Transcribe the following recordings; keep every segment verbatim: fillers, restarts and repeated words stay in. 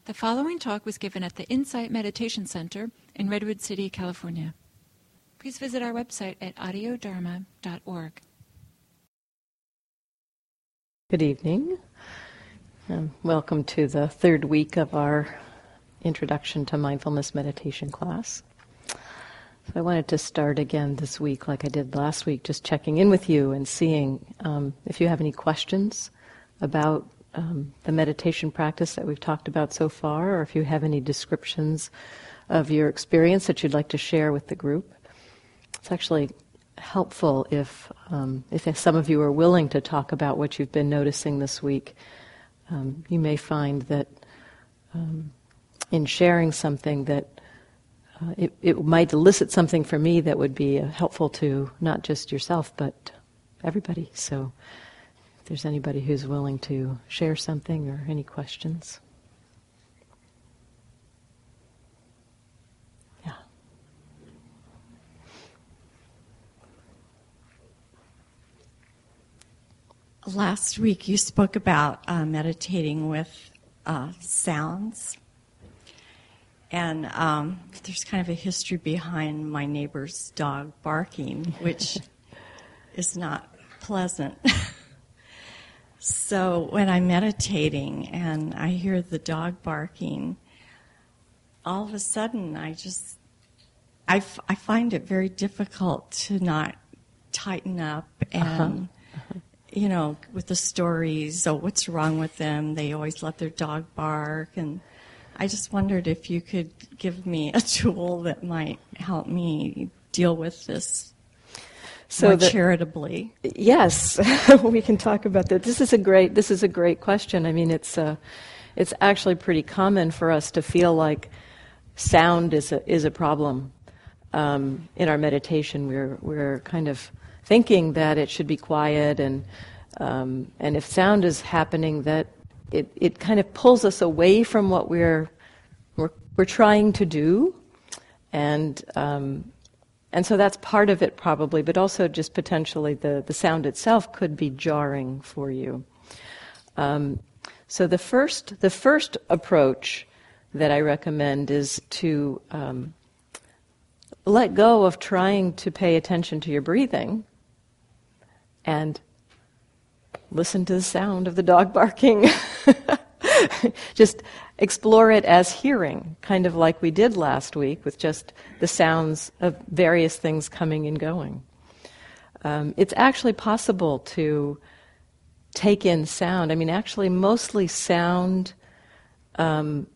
The following talk was given at the Insight Meditation Center in Redwood City, California. Please visit our website at audio dharma dot org. Good evening. Um, welcome to the third week of our Introduction to Mindfulness Meditation class. So I wanted to start again this week like I did last week, just checking in with you and seeing um, if you have any questions about um, the meditation practice that we've talked about so far, or if you have any descriptions of your experience that you'd like to share with the group. It's actually helpful if um, if some of you are willing to talk about what you've been noticing this week. Um, you may find that um, in sharing something that uh, it, it might elicit something for me that would be uh, helpful to not just yourself but everybody. So if there's anybody who's willing to share something or any questions. Yeah. Last week you spoke about uh, meditating with uh, sounds. And um, there's kind of a history behind my neighbor's dog barking, which is not pleasant. So when I'm meditating and I hear the dog barking, all of a sudden I just, I, f- I find it very difficult to not tighten up and, uh-huh. Uh-huh. you know, with the stories, oh, what's wrong with them? They always let their dog bark. And I just wondered if you could give me a tool that might help me deal with this so more the, charitably. Yes, we can talk about that. This is a great. This is a great question. I mean, it's uh, it's actually pretty common for us to feel like sound is a is a problem um, in our meditation. We're we're kind of thinking that it should be quiet, and um, and if sound is happening, that it it kind of pulls us away from what we're we're, we're trying to do, and um, and so that's part of it probably, but also just potentially the the sound itself could be jarring for you. Um, so the first the first approach that I recommend is to um, let go of trying to pay attention to your breathing and listen to the sound of the dog barking. Just explore it as hearing, kind of like we did last week with just the sounds of various things coming and going. Um, it's actually possible to take in sound. I mean, actually, mostly sound, um,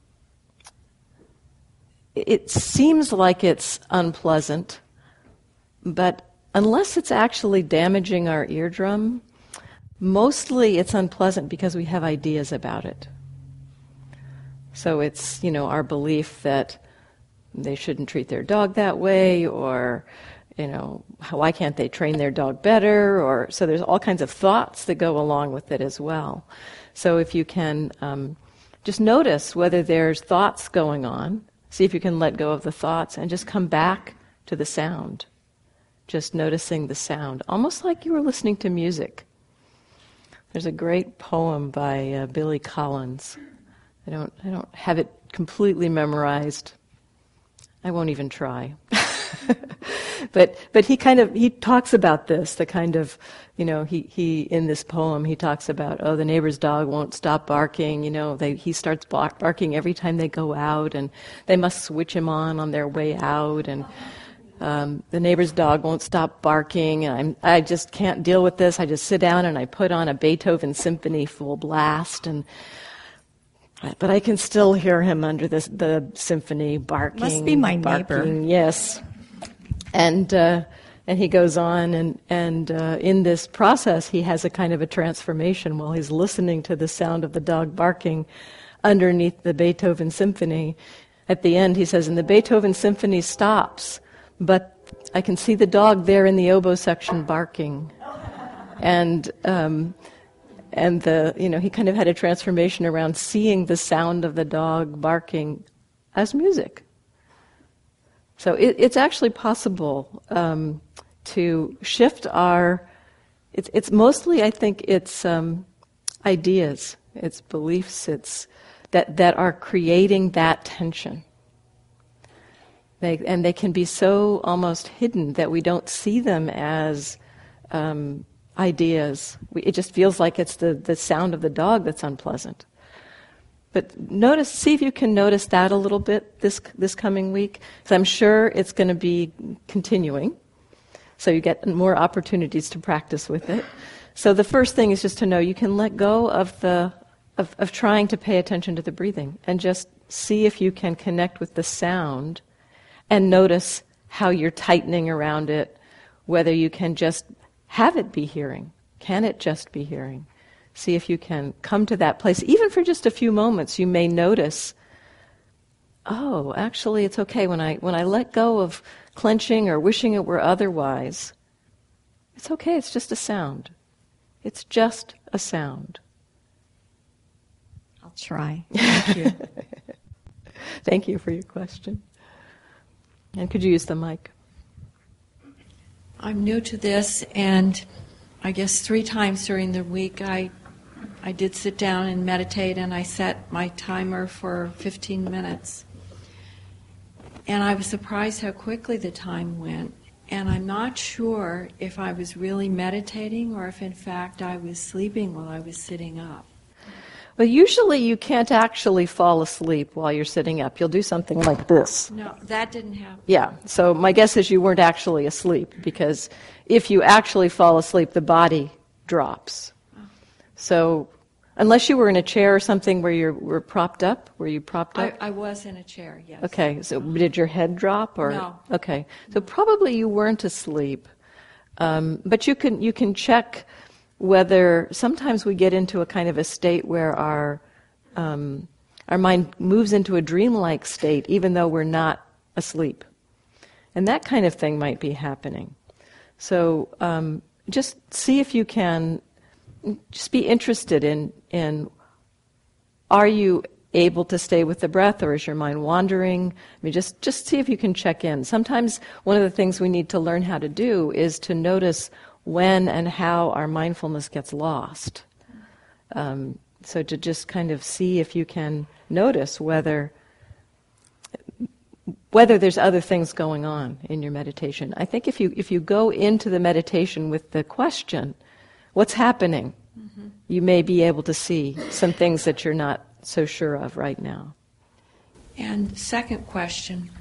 it seems like it's unpleasant, but unless it's actually damaging our eardrum, mostly it's unpleasant because we have ideas about it. So it's, you know, our belief that they shouldn't treat their dog that way, or, you know, why can't they train their dog better? Or so there's all kinds of thoughts that go along with it as well. So if you can um, just notice whether there's thoughts going on, see if you can let go of the thoughts and just come back to the sound. Just noticing the sound, almost like you were listening to music. There's a great poem by uh, Billy Collins. I don't, I don't have it completely memorized. I won't even try. but, but he kind of he talks about this. The kind of, you know, he, he in this poem he talks about, oh, the neighbor's dog won't stop barking. You know, they he starts bark, barking every time they go out, and they must switch him on on their way out, and. Um, the neighbor's dog won't stop barking, and I'm, I just can't deal with this. I just sit down and I put on a Beethoven symphony full blast, and but I can still hear him under this, the symphony barking. Must be my barking, neighbor. Yes, and uh, and he goes on, and and uh, in this process, he has a kind of a transformation while he's listening to the sound of the dog barking underneath the Beethoven symphony. At the end, he says, and the Beethoven symphony stops. But I can see the dog there in the oboe section barking, and um, and the you know he kind of had a transformation around seeing the sound of the dog barking as music. So it, it's actually possible um, to shift our. It's it's mostly I think it's um, ideas, it's beliefs, it's that, that are creating that tension. They, and they can be so almost hidden that we don't see them as um, ideas. We, it just feels like it's the, the sound of the dog that's unpleasant. But notice, see if you can notice that a little bit this this coming week, because I'm sure it's going to be continuing. So you get more opportunities to practice with it. So the first thing is just to know you can let go of the of, of trying to pay attention to the breathing and just see if you can connect with the sound and notice how you're tightening around it, whether you can just have it be hearing. Can it just be hearing? See if you can come to that place. Even for just a few moments, you may notice, oh, actually it's okay. When I when I let go of clenching or wishing it were otherwise, it's okay, it's just a sound. It's just a sound. I'll try. Thank you. Thank you for your question. And could you use the mic? I'm new to this, and I guess three times during the week I I did sit down and meditate, and I set my timer for fifteen minutes. And I was surprised how quickly the time went. And I'm not sure if I was really meditating or if in fact I was sleeping while I was sitting up. Well, usually you can't actually fall asleep while you're sitting up. You'll do something like this. No, that didn't happen. Yeah, so my guess is you weren't actually asleep, because if you actually fall asleep, the body drops. Oh. So unless you were in a chair or something where you were propped up, were you propped up? I, I was in a chair, yes. Okay, so did your head drop? Or No. Okay, so probably you weren't asleep. Um, but you can you can check whether sometimes we get into a kind of a state where our um, our mind moves into a dreamlike state even though we're not asleep. And that kind of thing might be happening. So um, just see if you can, just be interested in, in are you able to stay with the breath, or is your mind wandering? I mean, just, just see if you can check in. Sometimes one of the things we need to learn how to do is to notice when and how our mindfulness gets lost. Um, so to just kind of see if you can notice whether whether there's other things going on in your meditation. I think if you if you go into the meditation with the question, what's happening, mm-hmm. you may be able to see some things that you're not so sure of right now. And second question,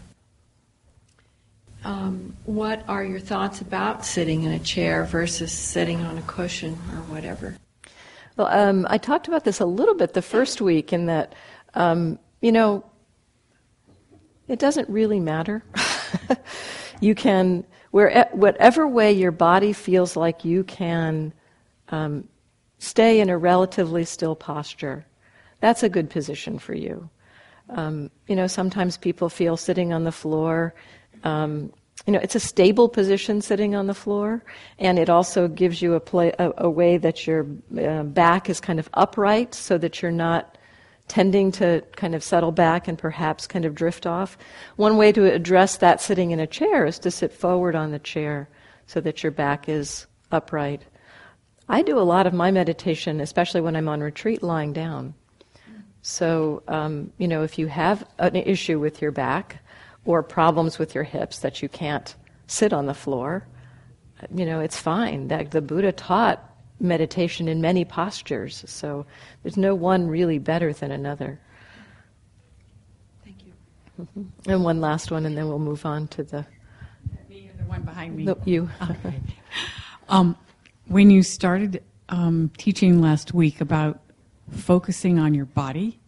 um, what are your thoughts about sitting in a chair versus sitting on a cushion or whatever? Well, um, I talked about this a little bit the first week in that, um, you know, it doesn't really matter. You can, where, whatever way your body feels like you can um, stay in a relatively still posture, that's a good position for you. Um, you know, sometimes people feel sitting on the floor, um, you know, it's a stable position sitting on the floor, and it also gives you a, play, a, a way that your uh, back is kind of upright so that you're not tending to kind of settle back and perhaps kind of drift off. One way to address that sitting in a chair is to sit forward on the chair so that your back is upright. I do a lot of my meditation, especially when I'm on retreat, lying down. So, um, you know, if you have an issue with your back or problems with your hips that you can't sit on the floor, you know, it's fine. That the Buddha taught meditation in many postures, so there's no one really better than another. Thank you. Mm-hmm. And one last one, and then we'll move on to the... Me or the one behind me? No, you. Okay. um, when you started um, teaching last week about focusing on your body,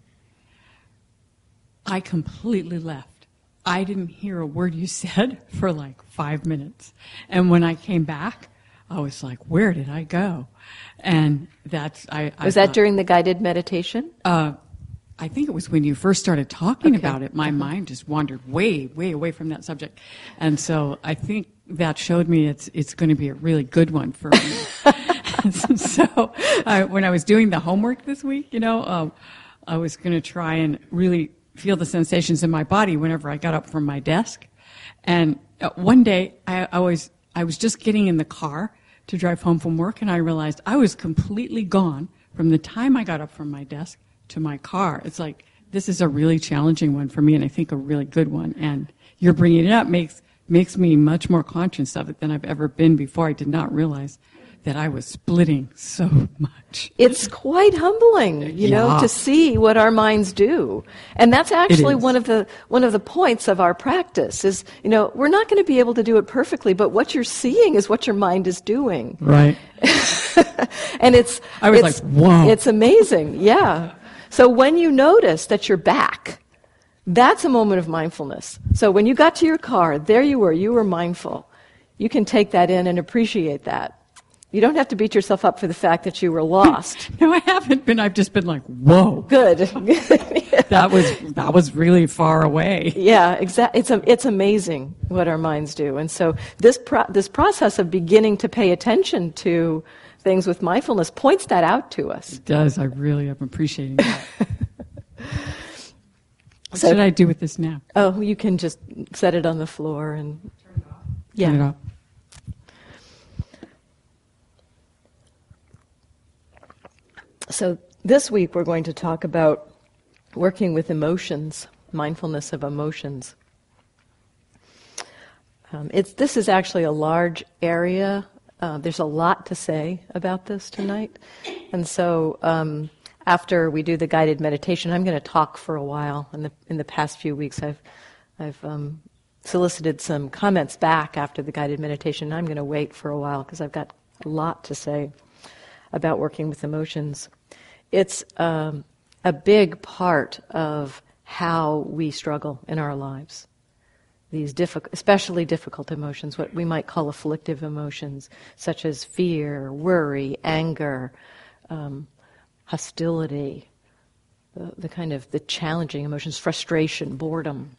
I completely left. I didn't hear a word you said for like five minutes. And when I came back, I was like, where did I go? And that's... I, I was that thought, during the guided meditation? Uh, I think it was when you first started talking okay. about it. My uh-huh. mind just wandered way, way away from that subject. And so I think that showed me it's it's going to be a really good one for me. So I, when I was doing the homework this week, you know, um, I was going to try and really feel the sensations in my body whenever I got up from my desk. And uh, one day I, I was I was just getting in the car to drive home from work, and I realized I was completely gone from the time I got up from my desk to my car. It's like this is a really challenging one for me, and I think a really good one. And you're bringing it up makes makes me much more conscious of it than I've ever been before. I did not realize that I was splitting so much. It's quite humbling, you Yeah. know, to see what our minds do. And that's actually is. one of the one of the points of our practice is, you know, we're not going to be able to do it perfectly, but what you're seeing is what your mind is doing. Right. And it's I was it's, like, whoa. It's amazing. Yeah. So when you notice that you're back, that's a moment of mindfulness. So when you got to your car, there you were, you were mindful. You can take that in and appreciate that. You don't have to beat yourself up for the fact that you were lost. No, I haven't been. I've just been like, whoa. Good. That was that was really far away. Yeah, exactly. It's a, it's amazing what our minds do, and so this pro- this process of beginning to pay attention to things with mindfulness points that out to us. It does. I really am appreciating that. What So- should I do with this now? Oh, you can just set it on the floor and yeah. Turn it off. So this week we're going to talk about working with emotions, mindfulness of emotions. Um, it's this is actually a large area. Uh, there's a lot to say about this tonight, and so um, after we do the guided meditation, I'm going to talk for a while. In the in the past few weeks, I've I've um, solicited some comments back after the guided meditation. I'm going to wait for a while because I've got a lot to say about working with emotions. It's um, a big part of how we struggle in our lives. These difficult, especially difficult emotions, what we might call afflictive emotions, such as fear, worry, anger, um, hostility, the, the kind of the challenging emotions, frustration, boredom,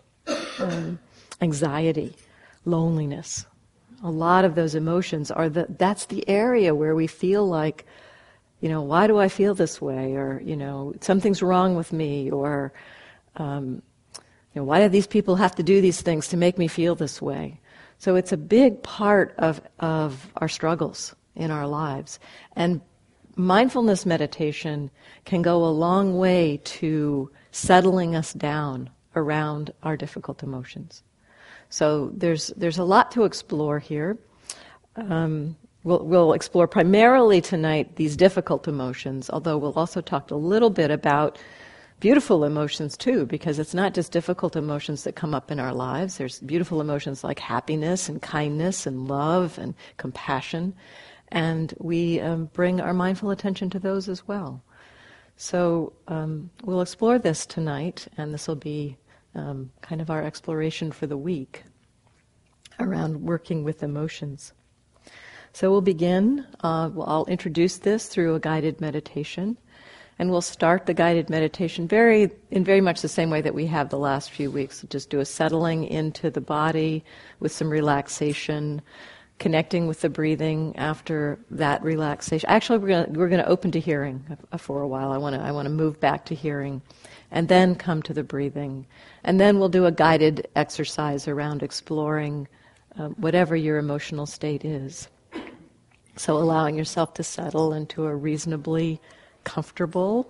um, anxiety, loneliness. A lot of those emotions are the, that's the area where we feel like, you know, why do I feel this way? Or, you know, something's wrong with me. Or, um, you know, why do these people have to do these things to make me feel this way? So it's a big part of, of our struggles in our lives. And mindfulness meditation can go a long way to settling us down around our difficult emotions. So there's there's a lot to explore here. Um, we'll, we'll explore primarily tonight these difficult emotions, although we'll also talk a little bit about beautiful emotions too, because it's not just difficult emotions that come up in our lives. There's beautiful emotions like happiness and kindness and love and compassion, and we um, bring our mindful attention to those as well. So um, we'll explore this tonight, and this will be um, kind of our exploration for the week around working with emotions. So we'll begin. Uh, well, I'll introduce this through a guided meditation. And we'll start the guided meditation very in very much the same way that we have the last few weeks. We'll just do a settling into the body with some relaxation, connecting with the breathing after that relaxation. Actually, we're going we're going to open to hearing for a while. I want to I want to move back to hearing, and then come to the breathing, and then we'll do a guided exercise around exploring um, whatever your emotional state is. So allowing yourself to settle into a reasonably comfortable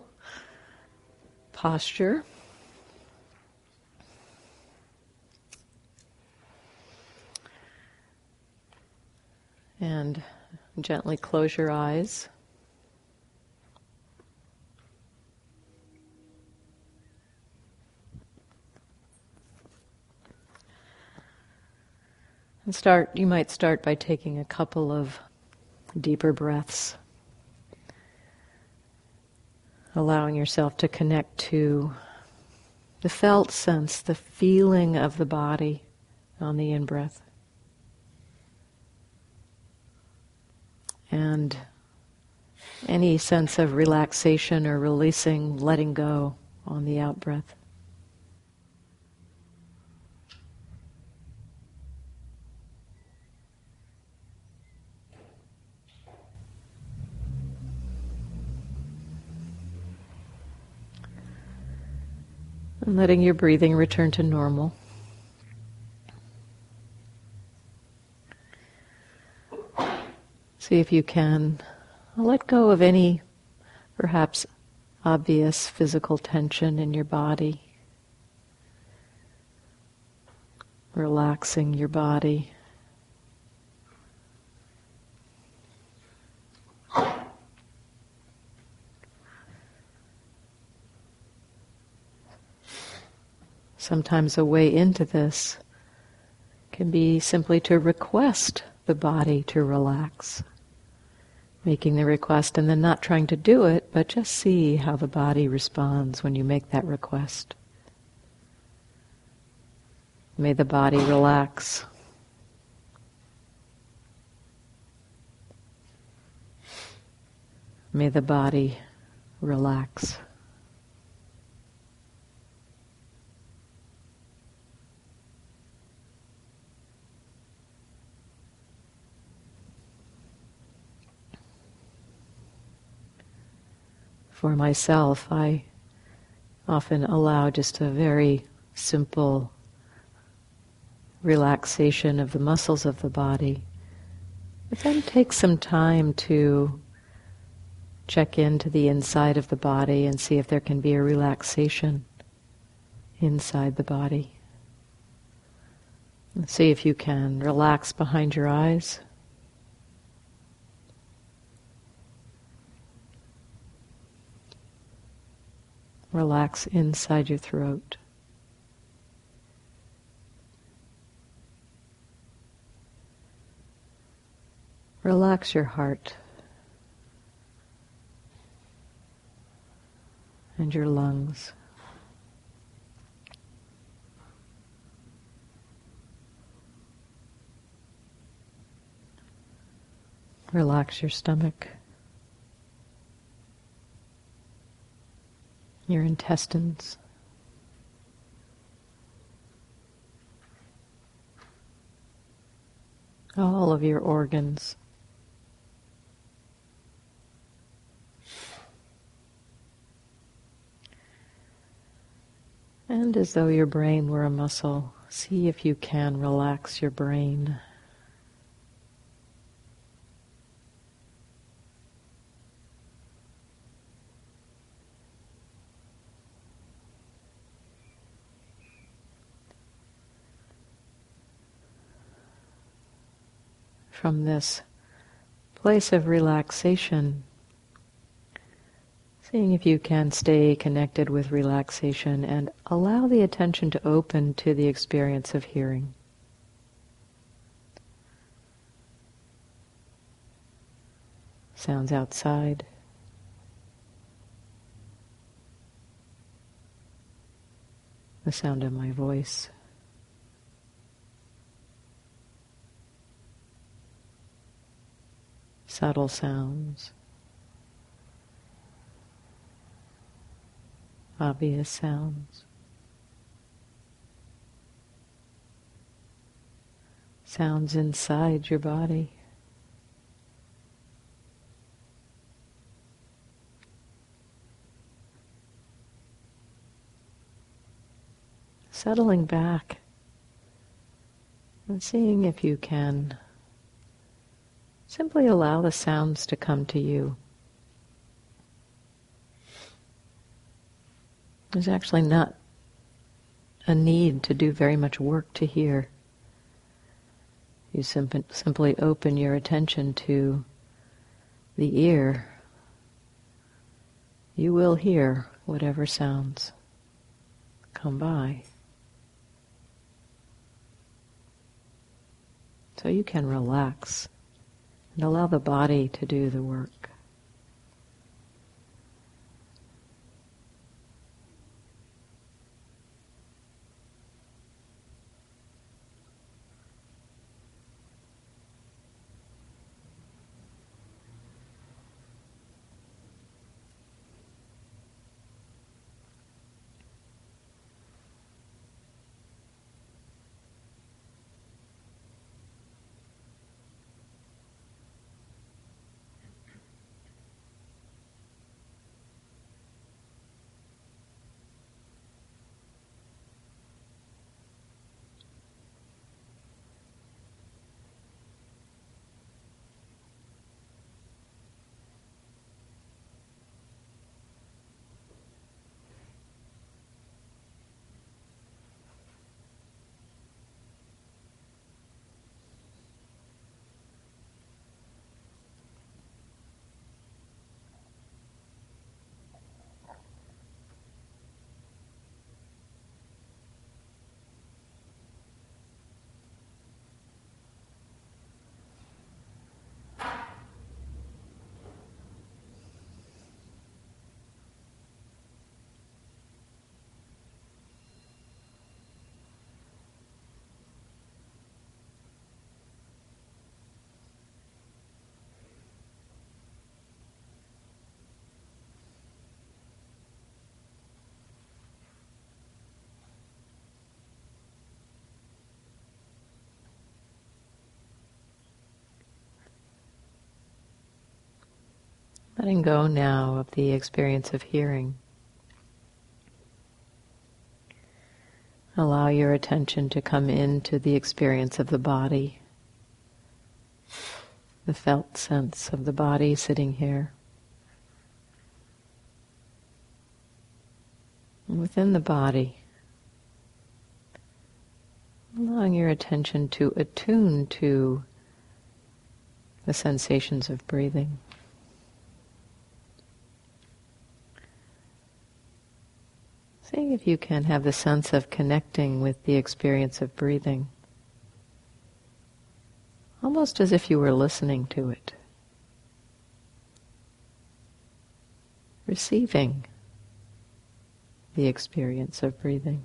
posture. And gently close your eyes. And start, you might start by taking a couple of deeper breaths. Allowing yourself to connect to the felt sense, the feeling of the body on the in-breath. And any sense of relaxation or releasing, letting go on the out-breath. And letting your breathing return to normal. See if you can let go of any, perhaps, obvious physical tension in your body. Relaxing your body. Sometimes a way into this can be simply to request the body to relax. Making the request and then not trying to do it, but just see how the body responds when you make that request. May the body relax. May the body relax. For myself, I often allow just a very simple relaxation of the muscles of the body, but then take some time to check into the inside of the body and see if there can be a relaxation inside the body. And see if you can relax behind your eyes. Relax inside your throat. Relax your heart and your lungs. Relax your stomach, your intestines, all of your organs. And as though your brain were a muscle, see if you can relax your brain. From this place of relaxation, seeing if you can stay connected with relaxation and allow the attention to open to the experience of hearing. Sounds outside. The sound of my voice. Subtle sounds. Obvious sounds. Sounds inside your body. Settling back and seeing if you can simply allow the sounds to come to you. There's actually not a need to do very much work to hear. You simp- simply open your attention to the ear. You will hear whatever sounds come by. So you can relax and allow the body to do the work. Letting go now of the experience of hearing. Allow your attention to come into the experience of the body, the felt sense of the body sitting here. And within the body, allowing your attention to attune to the sensations of breathing. See if you can have the sense of connecting with the experience of breathing, almost as if you were listening to it, receiving the experience of breathing.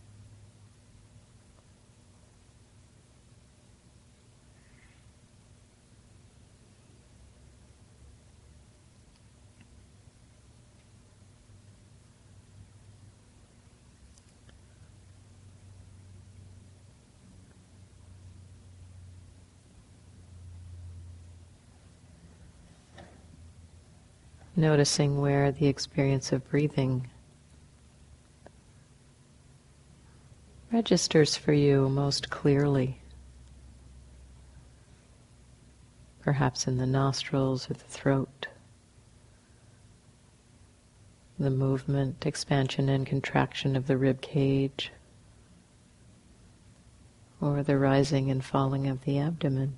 Noticing where the experience of breathing registers for you most clearly. Perhaps in the nostrils or the throat. The movement, expansion and contraction of the rib cage, or the rising and falling of the abdomen.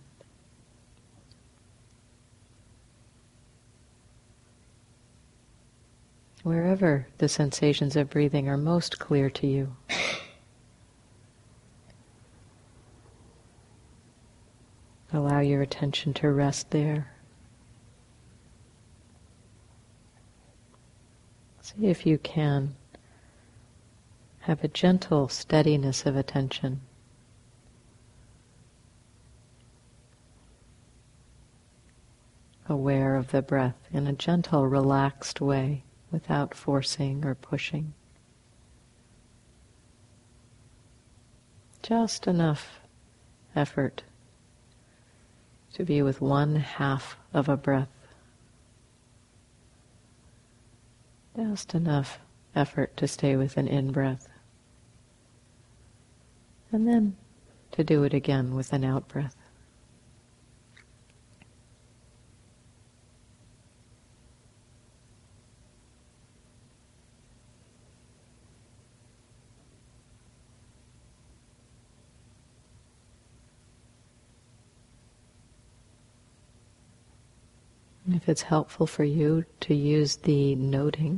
Wherever the sensations of breathing are most clear to you. Allow your attention to rest there. See if you can have a gentle steadiness of attention. Aware of the breath in a gentle, relaxed way, without forcing or pushing. Just enough effort to be with one half of a breath. Just enough effort to stay with an in-breath. And then to do it again with an out-breath. If it's helpful for you to use the noting,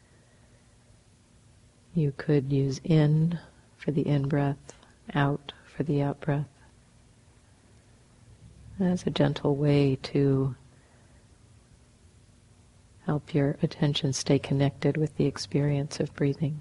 you could use in for the in-breath, out for the out-breath, as a gentle way to help your attention stay connected with the experience of breathing.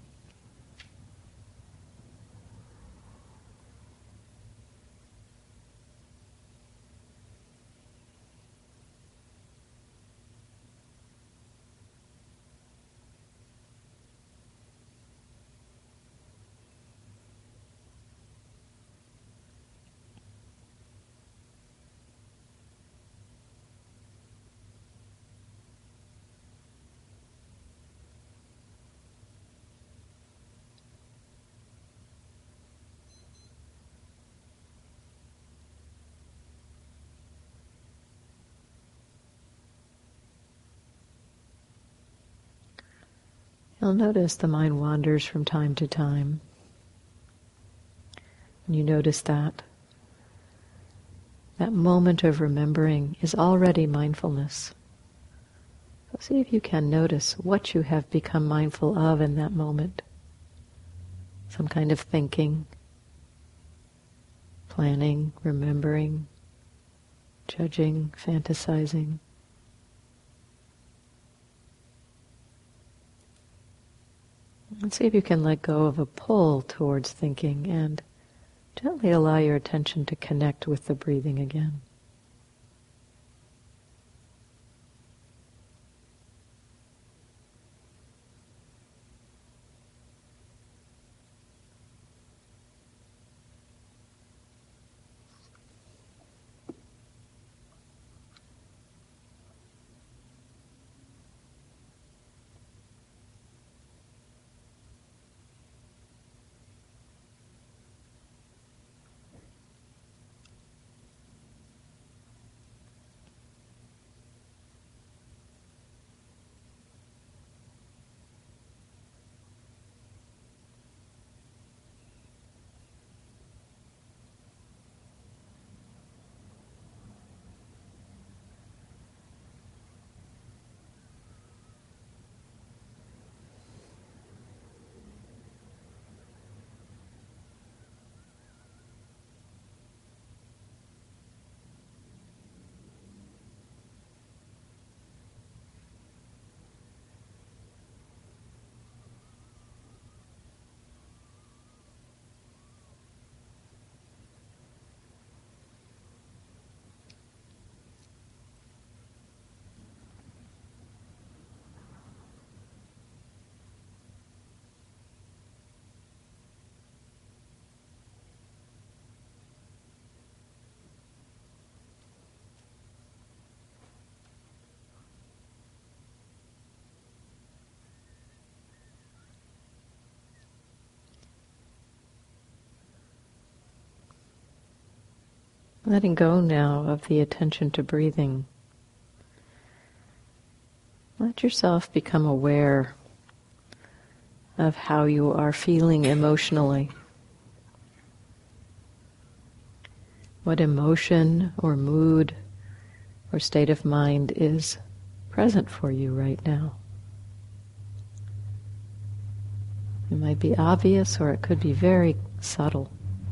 You'll notice the mind wanders from time to time. When you notice that, that moment of remembering is already mindfulness. So see if you can notice what you have become mindful of in that moment. Some kind of thinking, planning, remembering, judging, fantasizing. And see if you can let go of a pull towards thinking and gently allow your attention to connect with the breathing again. Letting go now of the attention to breathing. Let yourself become aware of how you are feeling emotionally. What emotion or mood or state of mind is present for you right now. It might be obvious or it could be very subtle.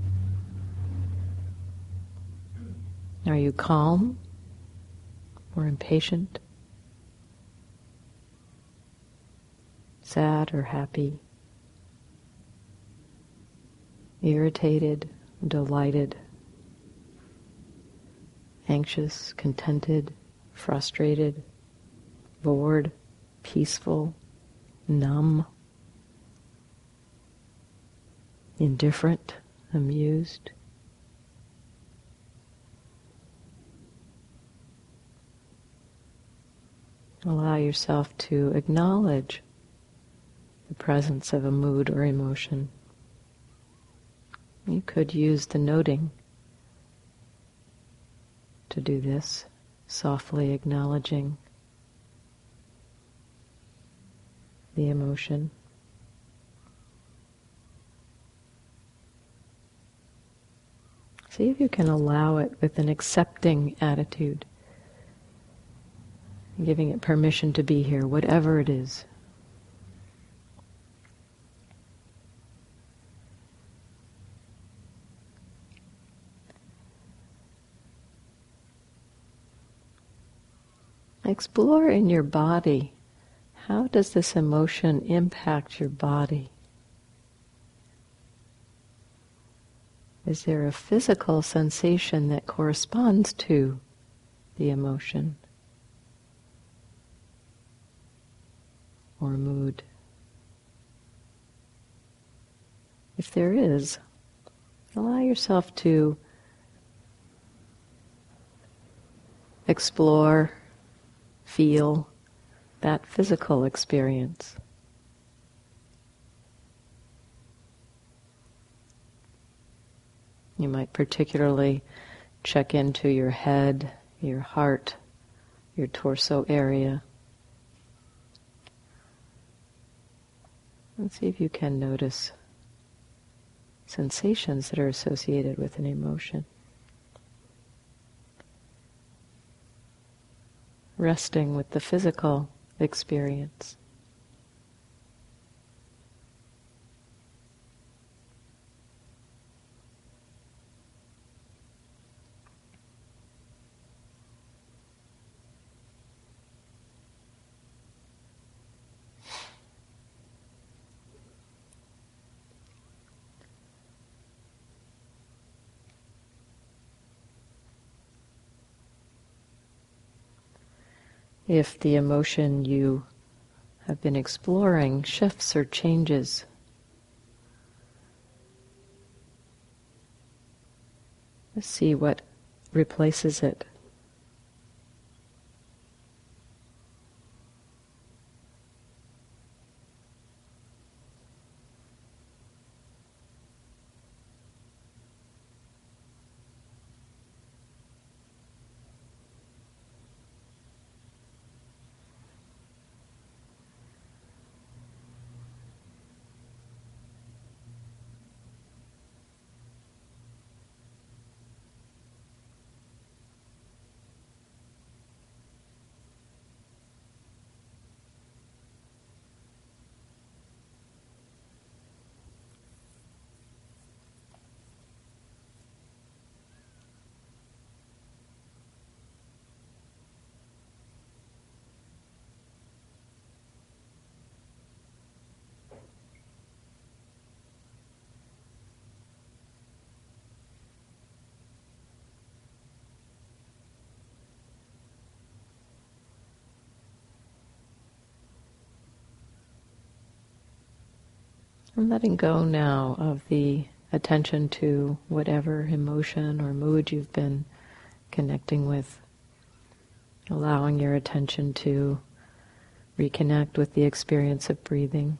Are you calm or impatient? Sad or happy? Irritated, delighted? Anxious, contented, frustrated, bored, peaceful, numb, indifferent, amused? Allow yourself to acknowledge the presence of a mood or emotion. You could use the noting to do this, softly acknowledging the emotion. See if you can allow it with an accepting attitude, giving it permission to be here, whatever it is. Explore in your body, how does this emotion impact your body? Is there a physical sensation that corresponds to the emotion or mood? If there is, allow yourself to explore, feel that physical experience. You might particularly check into your head, your heart, your torso area. And see if you can notice sensations that are associated with an emotion. Resting with the physical experience. If the emotion you have been exploring shifts or changes, let's see what replaces it. And letting go now of the attention to whatever emotion or mood you've been connecting with. Allowing your attention to reconnect with the experience of breathing.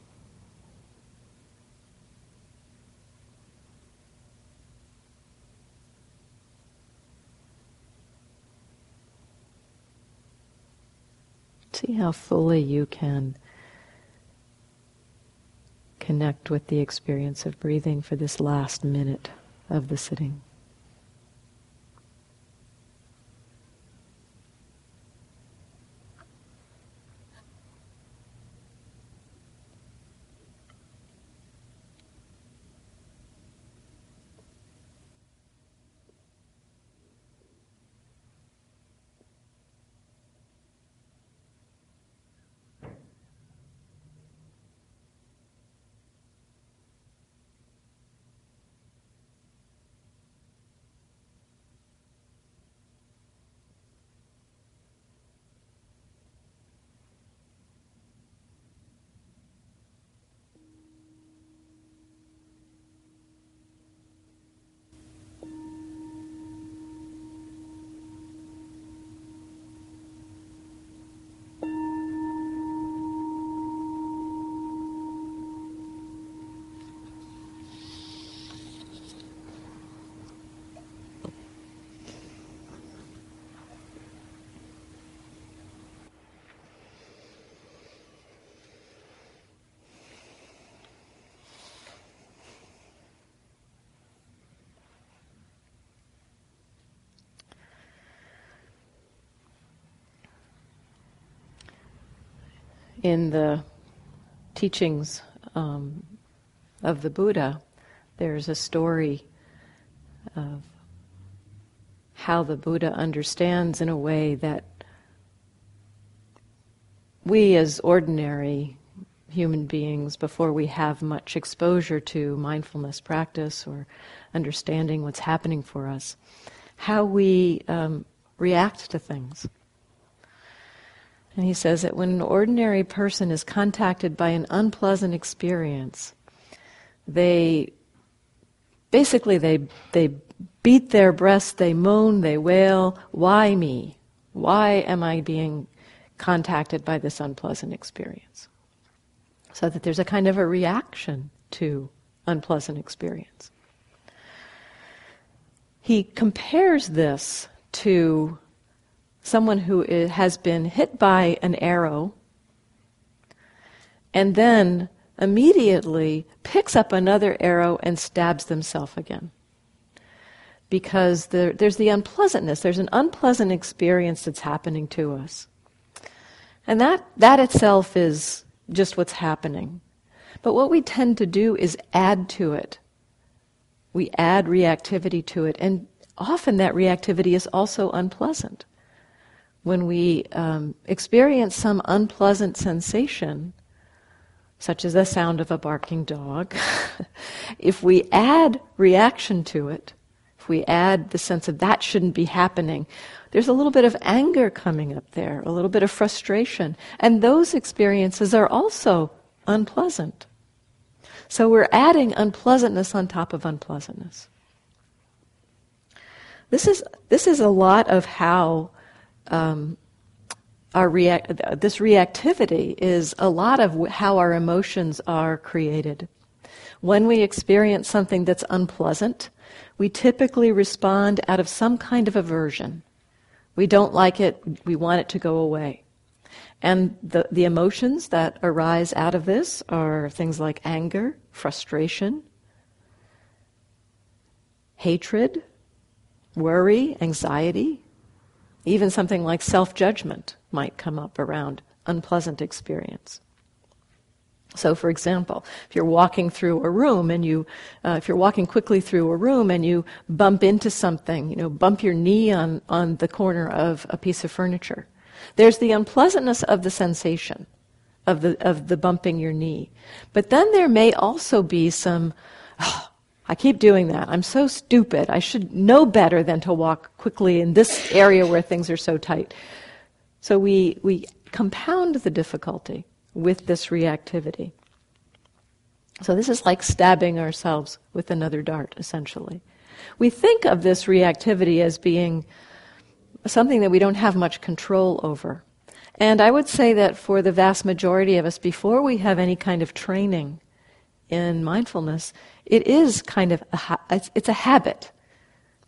See how fully you can connect with the experience of breathing for this last minute of the sitting. In the teachings um, of the Buddha, there's a story of how the Buddha understands in a way that we as ordinary human beings, before we have much exposure to mindfulness practice or understanding what's happening for us, how we um, react to things. And he says that when an ordinary person is contacted by an unpleasant experience, they basically they they beat their breasts, they moan, they wail, why me? Why am I being contacted by this unpleasant experience? So that there's a kind of a reaction to unpleasant experience. He compares this to someone who is, has been hit by an arrow and then immediately picks up another arrow and stabs themselves again. Because there, there's the unpleasantness, there's an unpleasant experience that's happening to us. And that, that itself is just what's happening. But what we tend to do is add to it. We add reactivity to it, and often that reactivity is also unpleasant. When we um, experience some unpleasant sensation, such as the sound of a barking dog, if we add reaction to it, if we add the sense of that shouldn't be happening, there's a little bit of anger coming up there, a little bit of frustration, and those experiences are also unpleasant. So we're adding unpleasantness on top of unpleasantness. This is this is a lot of how Um, our react, this reactivity is a lot of w- how our emotions are created. When we experience something that's unpleasant, we typically respond out of some kind of aversion. We don't like it, we want it to go away. And the, the emotions that arise out of this are things like anger, frustration, hatred, worry, anxiety. Even something like self-judgment might come up around unpleasant experience. So, for example, if you're walking through a room and you, uh, if you're walking quickly through a room and you bump into something, you know, bump your knee on, on the corner of a piece of furniture, there's the unpleasantness of the sensation of the of the bumping your knee. But then there may also be some, oh, I keep doing that. I'm so stupid. I should know better than to walk quickly in this area where things are so tight. So we we compound the difficulty with this reactivity. So this is like stabbing ourselves with another dart, essentially. We think of this reactivity as being something that we don't have much control over. And I would say that for the vast majority of us, before we have any kind of training in mindfulness, it is kind of a ha- it's, it's a habit.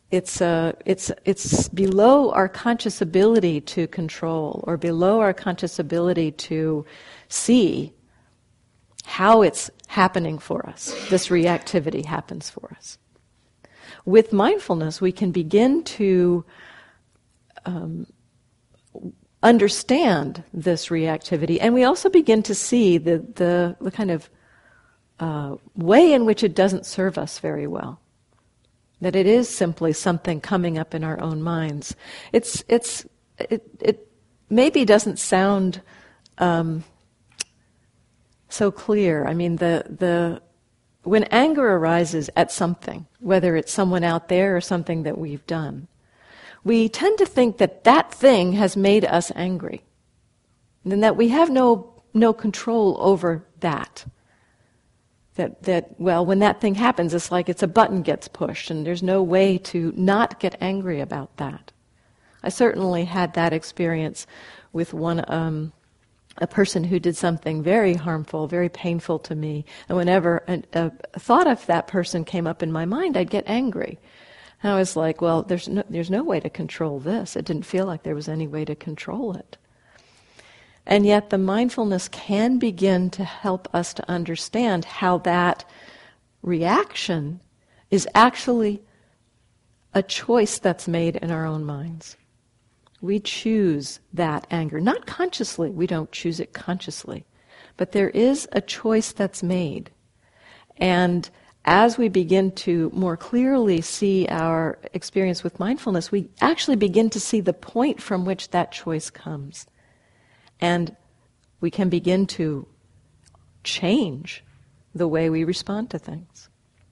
it's uh, it's it's below our conscious ability to control, or below our conscious ability to see how it's happening for us. This reactivity happens for us. With mindfulness, we can begin to um, understand this reactivity, and we also begin to see the the, the kind of uh, way in which it doesn't serve us very well. That it is simply something coming up in our own minds. It's it's it it maybe doesn't sound um, so clear. I mean, the the when anger arises at something, whether it's someone out there or something that we've done, we tend to think that that thing has made us angry, and that we have no no control over that. That, that, well, when that thing happens, it's like it's a button gets pushed, and there's no way to not get angry about that. I certainly had that experience with one, um, a person who did something very harmful, very painful to me, and whenever a, a thought of that person came up in my mind, I'd get angry. And I was like, well, there's no, there's no way to control this. It didn't feel like there was any way to control it. And yet the mindfulness can begin to help us to understand how that reaction is actually a choice that's made in our own minds. We choose that anger. Not consciously. We don't choose it consciously. But there is a choice that's made. And as we begin to more clearly see our experience with mindfulness, we actually begin to see the point from which that choice comes. And we can begin to change the way we respond to things.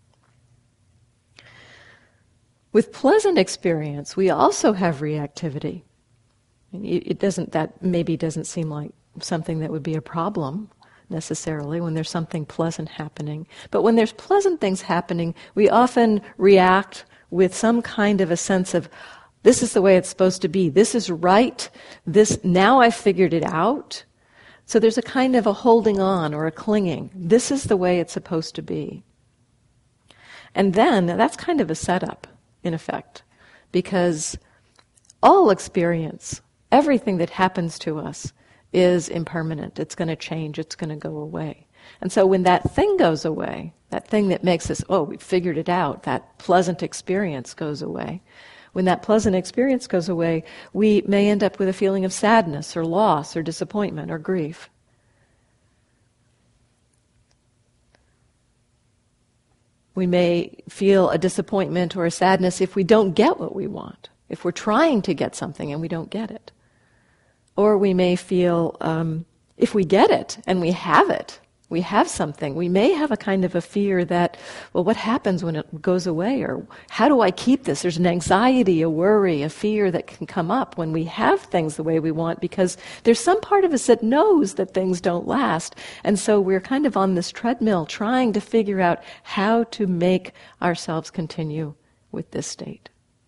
With pleasant experience, we also have reactivity. It doesn't, that maybe doesn't seem like something that would be a problem necessarily when there's something pleasant happening. But when there's pleasant things happening, we often react with some kind of a sense of, this is the way it's supposed to be. This is right. This, now I've figured it out. So there's a kind of a holding on or a clinging. This is the way it's supposed to be. And then that's kind of a setup, in effect, because all experience, everything that happens to us is impermanent. It's going to change. It's going to go away. And so when that thing goes away, that thing that makes us, oh, we figured it out, that pleasant experience goes away. When that pleasant experience goes away, we may end up with a feeling of sadness or loss or disappointment or grief. We may feel a disappointment or a sadness if we don't get what we want, if we're trying to get something and we don't get it. Or we may feel, um, if we get it and we have it, we have something, we may have a kind of a fear that, well, what happens when it goes away? Or how do I keep this? There's an anxiety, a worry, a fear that can come up when we have things the way we want, because there's some part of us that knows that things don't last. And so we're kind of on this treadmill trying to figure out how to make ourselves continue with this state.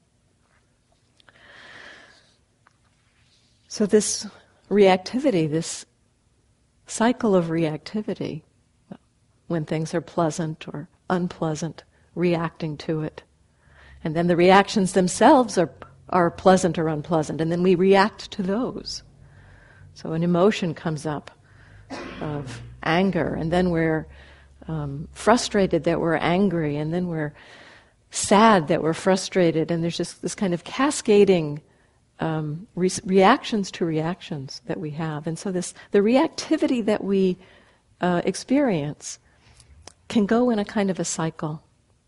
So this reactivity, this cycle of reactivity, when things are pleasant or unpleasant, reacting to it. And then the reactions themselves are, are pleasant or unpleasant, and then we react to those. So an emotion comes up of anger, and then we're um, frustrated that we're angry, and then we're sad that we're frustrated, and there's just this kind of cascading Um, re- reactions to reactions that we have. And so this, the reactivity that we uh, experience can go in a kind of a cycle.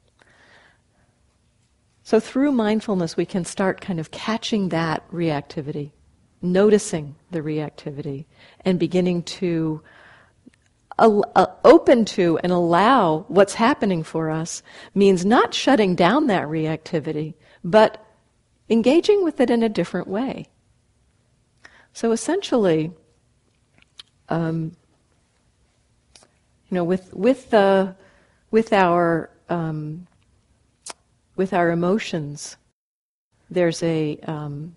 So through mindfulness we can start kind of catching that reactivity, noticing the reactivity, and beginning to uh, uh, open to and allow what's happening for us means not shutting down that reactivity, but engaging with it in a different way. So essentially, um, you know, with with the with our um, with our emotions, there's a um,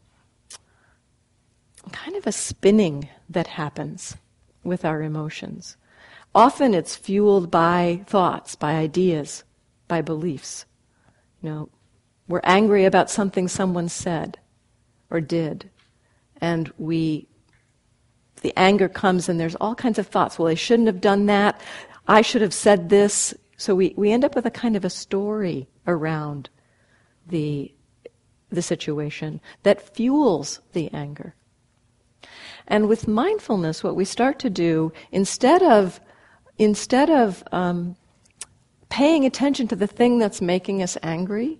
kind of a spinning that happens with our emotions. Often it's fueled by thoughts, by ideas, by beliefs. You know, We're angry about something someone said or did. And we, the anger comes and there's all kinds of thoughts. Well, they shouldn't have done that. I should have said this. So we, we end up with a kind of a story around the, the situation that fuels the anger. And with mindfulness, what we start to do, instead of, instead of um, paying attention to the thing that's making us angry,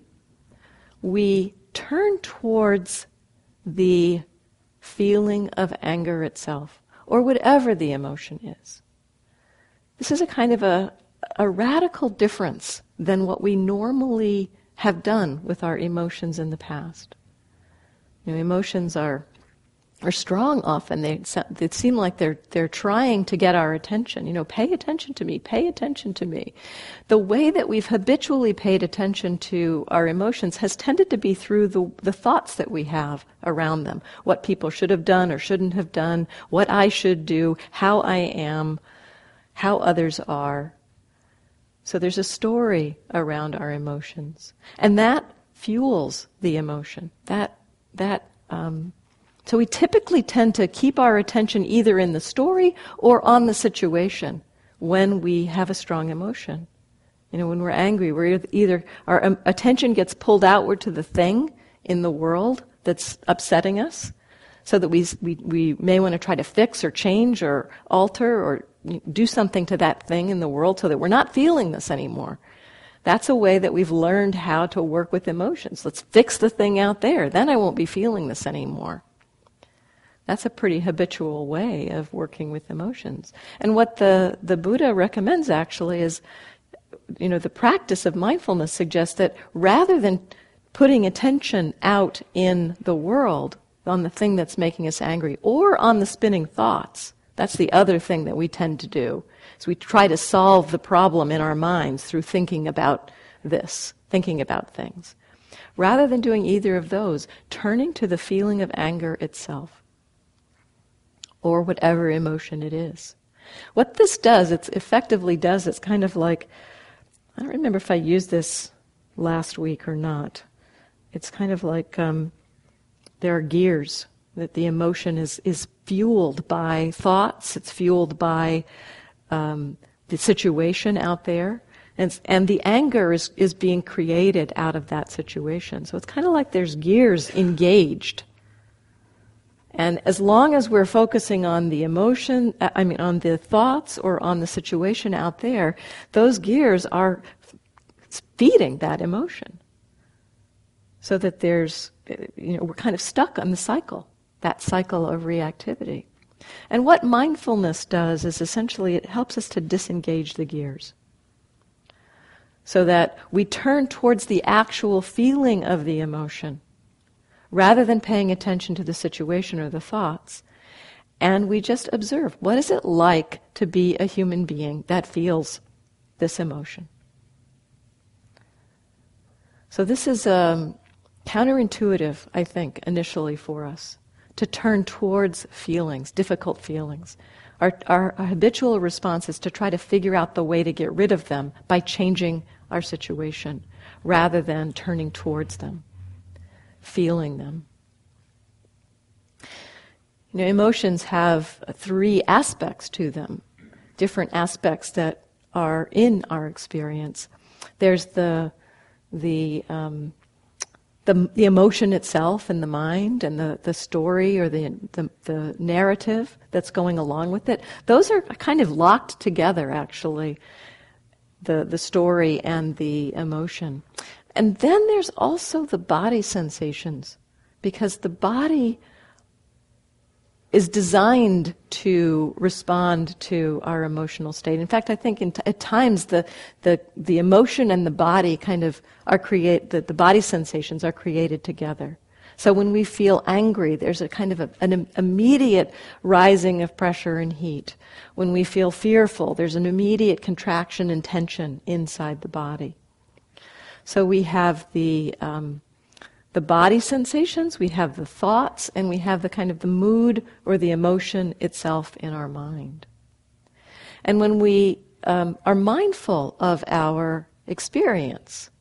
we turn towards the feeling of anger itself, or whatever the emotion is. This is a kind of a, a radical difference than what we normally have done with our emotions in the past. You know, emotions are are strong often. They, they seem like they're they're trying to get our attention. You know, pay attention to me, pay attention to me. The way that we've habitually paid attention to our emotions has tended to be through the, the thoughts that we have around them. What people should have done or shouldn't have done, what I should do, how I am, how others are. So there's a story around our emotions. And that fuels the emotion. That, that, um, So we typically tend to keep our attention either in the story or on the situation when we have a strong emotion. You know, when we're angry, we're either, our um, attention gets pulled outward to the thing in the world that's upsetting us, so that we, we, we may want to try to fix or change or alter or do something to that thing in the world so that we're not feeling this anymore. That's a way that we've learned how to work with emotions. Let's fix the thing out there, then I won't be feeling this anymore. That's a pretty habitual way of working with emotions. And what the, the Buddha recommends actually is, you know, the practice of mindfulness suggests that rather than putting attention out in the world on the thing that's making us angry or on the spinning thoughts, that's the other thing that we tend to do. So we try to solve the problem in our minds through thinking about this, thinking about things. Rather than doing either of those, turning to the feeling of anger itself, or whatever emotion it is. What this does, it effectively does, it's kind of like, I don't remember if I used this last week or not. It's kind of like um, there are gears, that the emotion is, is fueled by thoughts, it's fueled by um, the situation out there, and, and the anger is, is being created out of that situation. So it's kind of like there's gears engaged. And as long as we're focusing on the emotion, I mean on the thoughts or on the situation out there, those gears are feeding that emotion. So that there's, you know, we're kind of stuck on the cycle, that cycle of reactivity. And what mindfulness does is essentially it helps us to disengage the gears. So that we turn towards the actual feeling of the emotion, rather than paying attention to the situation or the thoughts. And we just observe, what is it like to be a human being that feels this emotion? So this is um, counterintuitive, I think, initially for us, to turn towards feelings, difficult feelings. Our, our, our habitual response is to try to figure out the way to get rid of them by changing our situation, rather than turning towards them, feeling them. You know, emotions have three aspects to them, different aspects that are in our experience. There's the the um, the, the emotion itself in the mind, and the, the story or the, the the narrative that's going along with it. Those are kind of locked together, actually, the the story and the emotion. And then there's also the body sensations, because the body is designed to respond to our emotional state. In fact, I think in t- at times the, the the emotion and the body kind of are create the, the body sensations are created together. So when we feel angry, there's a kind of a, an immediate rising of pressure and heat. When we feel fearful, there's an immediate contraction and tension inside the body. So we have the um, the body sensations, we have the thoughts, and we have the kind of the mood or the emotion itself in our mind. And when we um, are mindful of our experience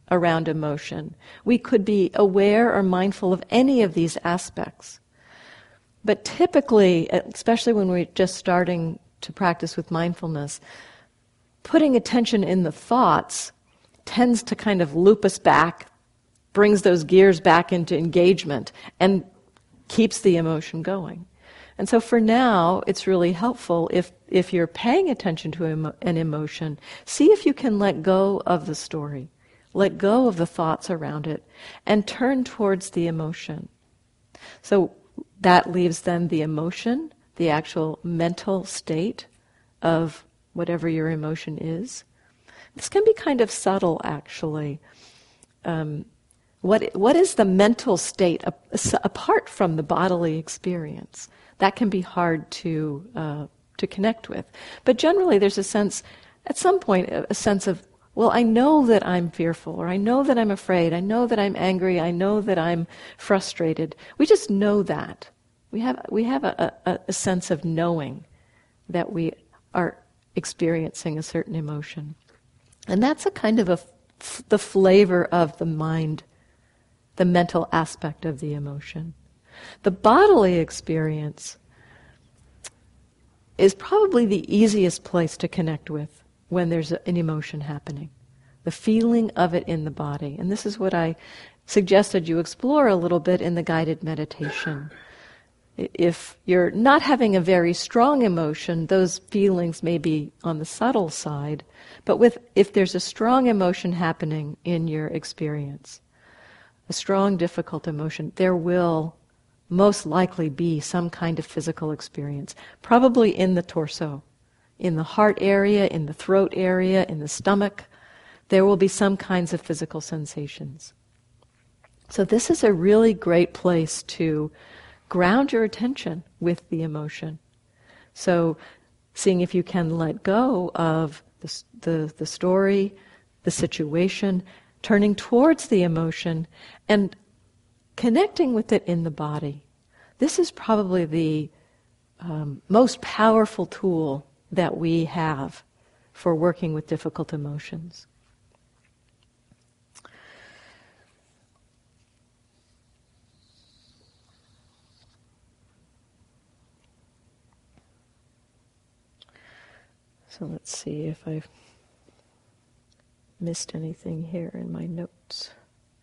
around emotion. We could be aware or mindful of any of these aspects. But typically, especially when we're just starting to practice with mindfulness, putting attention in the thoughts tends to kind of loop us back, brings those gears back into engagement, and keeps the emotion going. And so for now, it's really helpful if, if you're paying attention to emo- an emotion, see if you can let go of the story, let go of the thoughts around it, and turn towards the emotion. So that leaves then the emotion, the actual mental state of whatever your emotion is. This can be kind of subtle, actually. Um, what what is the mental state a, a, apart from the bodily experience? That can be hard to uh, to connect with. But generally, there's a sense, at some point, a, a sense of, well, I know that I'm fearful, or I know that I'm afraid, I know that I'm angry, I know that I'm frustrated. We just know that. We have we have a, a, a sense of knowing that we are experiencing a certain emotion. And that's a kind of a, f- the flavor of the mind, the mental aspect of the emotion. The bodily experience is probably the easiest place to connect with when there's a, an emotion happening. The feeling of it in the body. And this is what I suggested you explore a little bit in the guided meditation. If you're not having a very strong emotion, those feelings may be on the subtle side. But with if there's a strong emotion happening in your experience, a strong, difficult emotion, there will most likely be some kind of physical experience, probably in the torso, in the heart area, in the throat area, in the stomach. There will be some kinds of physical sensations. So this is a really great place to ground your attention with the emotion. So seeing if you can let go of the, the, the story, the situation, turning towards the emotion, and connecting with it in the body. This is probably the um, most powerful tool that we have for working with difficult emotions. So let's see if I've missed anything here in my notes.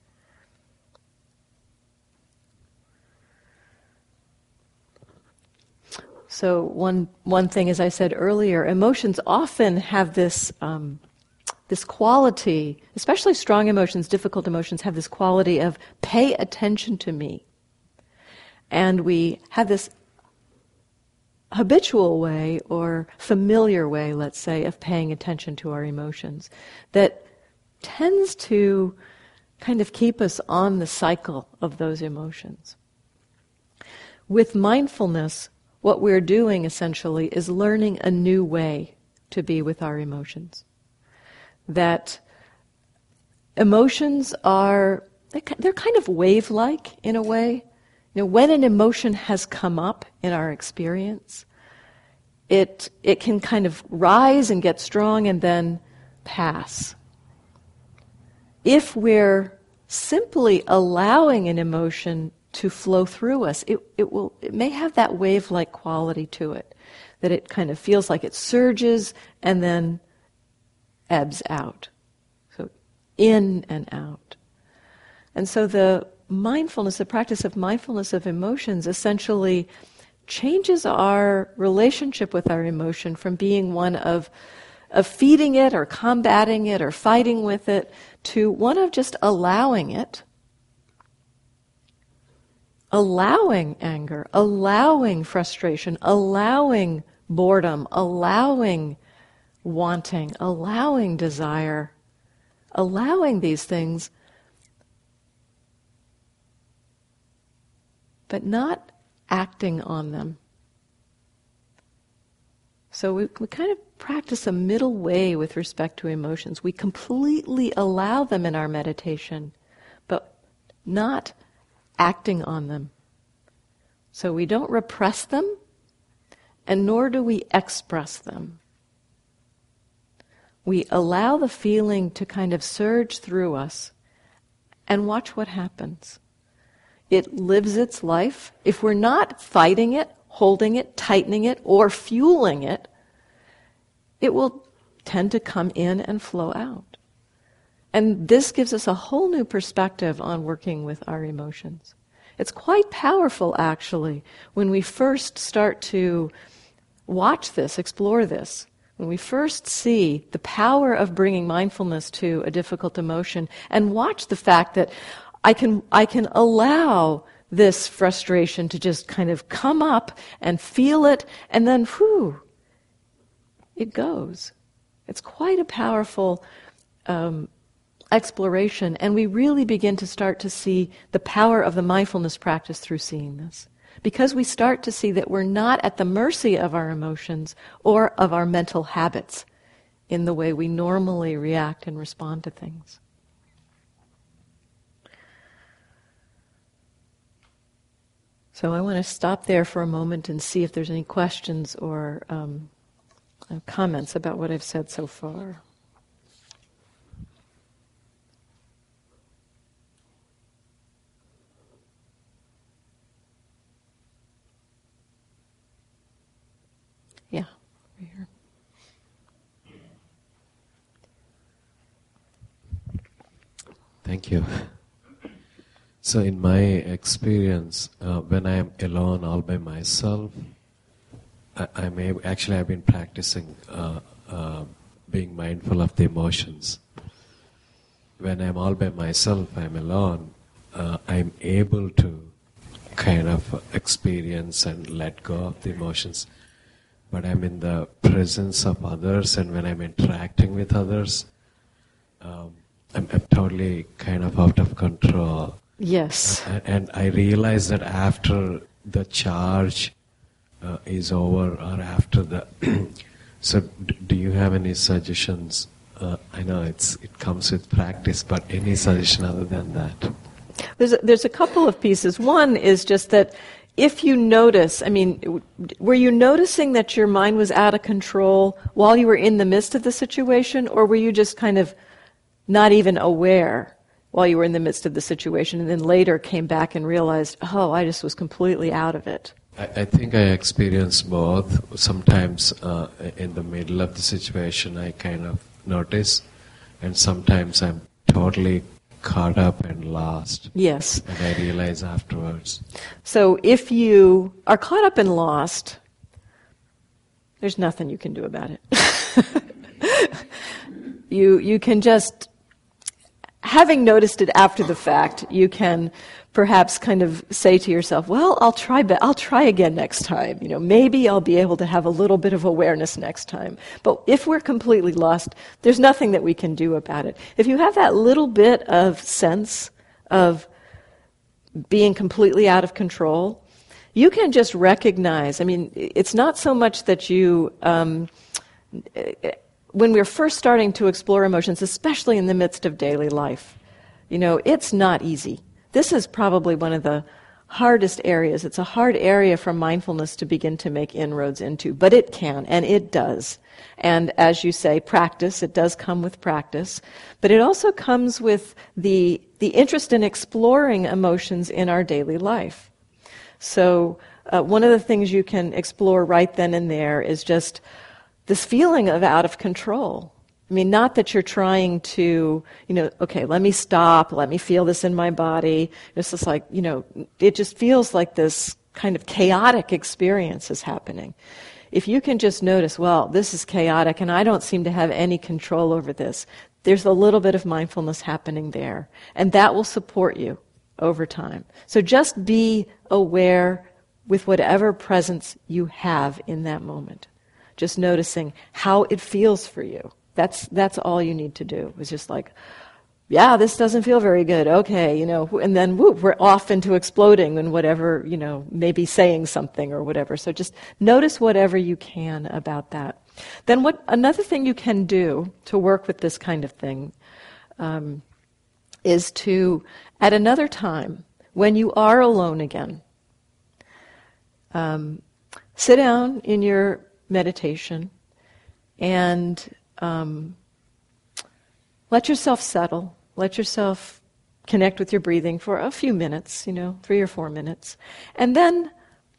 So one one thing, as I said earlier, emotions often have this um, this quality, especially strong emotions, difficult emotions, have this quality of pay attention to me. And we have this habitual way or familiar way, let's say, of paying attention to our emotions that tends to kind of keep us on the cycle of those emotions. With mindfulness, what we're doing essentially is learning a new way to be with our emotions. That emotions are, they're kind of wave-like in a way. You know, when an emotion has come up in our experience, it it can kind of rise and get strong and then pass. If we're simply allowing an emotion to flow through us, it, it will it may have that wave-like quality to it, that it kind of feels like it surges and then ebbs out. So in and out. And so the mindfulness, the practice of mindfulness of emotions essentially changes our relationship with our emotion from being one of, of feeding it or combating it or fighting with it to one of just allowing it, allowing anger, allowing frustration, allowing boredom, allowing wanting, allowing desire, allowing these things, but not acting on them. So we, we kind of practice a middle way with respect to emotions. We completely allow them in our meditation, but not acting on them. So we don't repress them, and nor do we express them. We allow the feeling to kind of surge through us, and watch what happens. It lives its life. If we're not fighting it, holding it, tightening it, or fueling it, it will tend to come in and flow out. And this gives us a whole new perspective on working with our emotions. It's quite powerful, actually, when we first start to watch this, explore this, when we first see the power of bringing mindfulness to a difficult emotion and watch the fact that I can I can allow this frustration to just kind of come up and feel it, and then, whew, it goes. It's quite a powerful um, exploration, and we really begin to start to see the power of the mindfulness practice through seeing this. Because we start to see that we're not at the mercy of our emotions or of our mental habits in the way we normally react and respond to things. So I want to stop there for a moment and see if there's any questions or um, comments about what I've said so far. Yeah, right here. Thank you. So in my experience, uh, when I am alone all by myself, I, I'm able, actually I've been practicing uh, uh, being mindful of the emotions. When I'm all by myself, I'm alone, uh, I'm able to kind of experience and let go of the emotions. But I'm in the presence of others, and when I'm interacting with others, um, I'm, I'm totally kind of out of control. Yes. Uh, and I realize that after the charge uh, is over, or after the... so d- do you have any suggestions? Uh, I know it's it comes with practice, but any suggestion other than that? There's a, there's a couple of pieces. One is just that if you notice, I mean, were you noticing that your mind was out of control while you were in the midst of the situation, or were you just kind of not even aware while you were in the midst of the situation, and then later came back and realized, oh, I just was completely out of it? I, I think I experienced both. Sometimes uh, in the middle of the situation I kind of notice, and sometimes I'm totally caught up and lost. Yes. And I realize afterwards. So if you are caught up and lost, there's nothing you can do about it. you you can just, having noticed it after the fact, you can perhaps kind of say to yourself, well, I'll try be- I'll try again next time. You know, maybe I'll be able to have a little bit of awareness next time. But if we're completely lost, there's nothing that we can do about it. If you have that little bit of sense of being completely out of control, you can just recognize, I mean, it's not so much that you, um, when we're first starting to explore emotions, especially in the midst of daily life, you know, it's not easy. This is probably one of the hardest areas. It's a hard area for mindfulness to begin to make inroads into, but it can, and it does. And as you say, practice, it does come with practice, but it also comes with the the interest in exploring emotions in our daily life. So uh, one of the things you can explore right then and there is just this feeling of out of control. I mean, not that you're trying to, you know, okay, let me stop, let me feel this in my body. It's just like, you know, it just feels like this kind of chaotic experience is happening. If you can just notice, well, this is chaotic and I don't seem to have any control over this, there's a little bit of mindfulness happening there. And that will support you over time. So just be aware with whatever presence you have in that moment. Just noticing how it feels for you. That's that's all you need to do. It's just like, yeah, this doesn't feel very good. Okay, you know, and then whoop, we're off into exploding and whatever, you know, maybe saying something or whatever. So just notice whatever you can about that. Then what another thing you can do to work with this kind of thing um, is to, at another time, when you are alone again, um, sit down in your meditation and Um, let yourself settle. Let yourself connect with your breathing for a few minutes, you know, three or four minutes, and then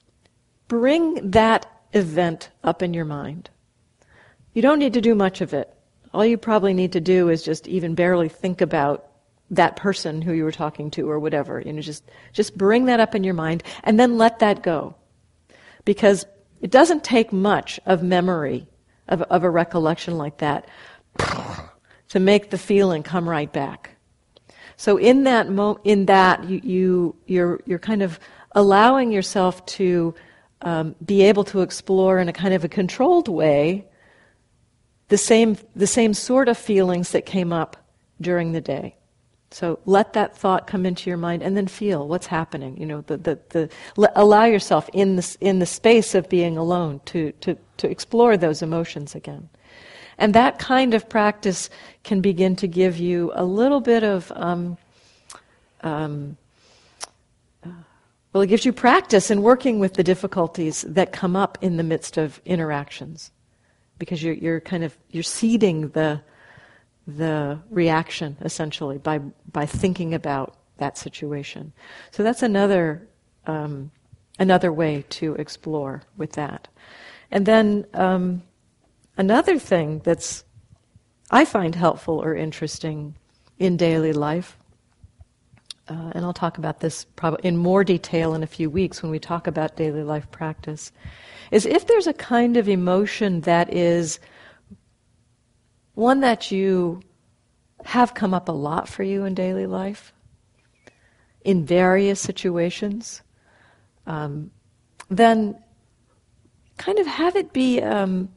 bring that event up in your mind. You don't need to do much of it. All you probably need to do is just even barely think about that person who you were talking to or whatever. You know, just, just bring that up in your mind and then let that go. Because it doesn't take much of memory, of, of a recollection like that, to make the feeling come right back. So in that mo- in that you, you you're you're kind of allowing yourself to um, be able to explore in a kind of a controlled way the same the same sort of feelings that came up during the day. So let that thought come into your mind and then feel what's happening. You know, the the, the l- allow yourself in the in the space of being alone to to to explore those emotions again. And that kind of practice can begin to give you a little bit of, um, um, uh, well, it gives you practice in working with the difficulties that come up in the midst of interactions, because you're you're kind of you're seeding the the reaction essentially by by thinking about that situation. So that's another um, another way to explore with that, and then. Um, Another thing that's I find helpful or interesting in daily life, uh, and I'll talk about this probably in more detail in a few weeks when we talk about daily life practice, is if there's a kind of emotion that is one that you have come up a lot for you in daily life, in various situations, um, then kind of have it be um,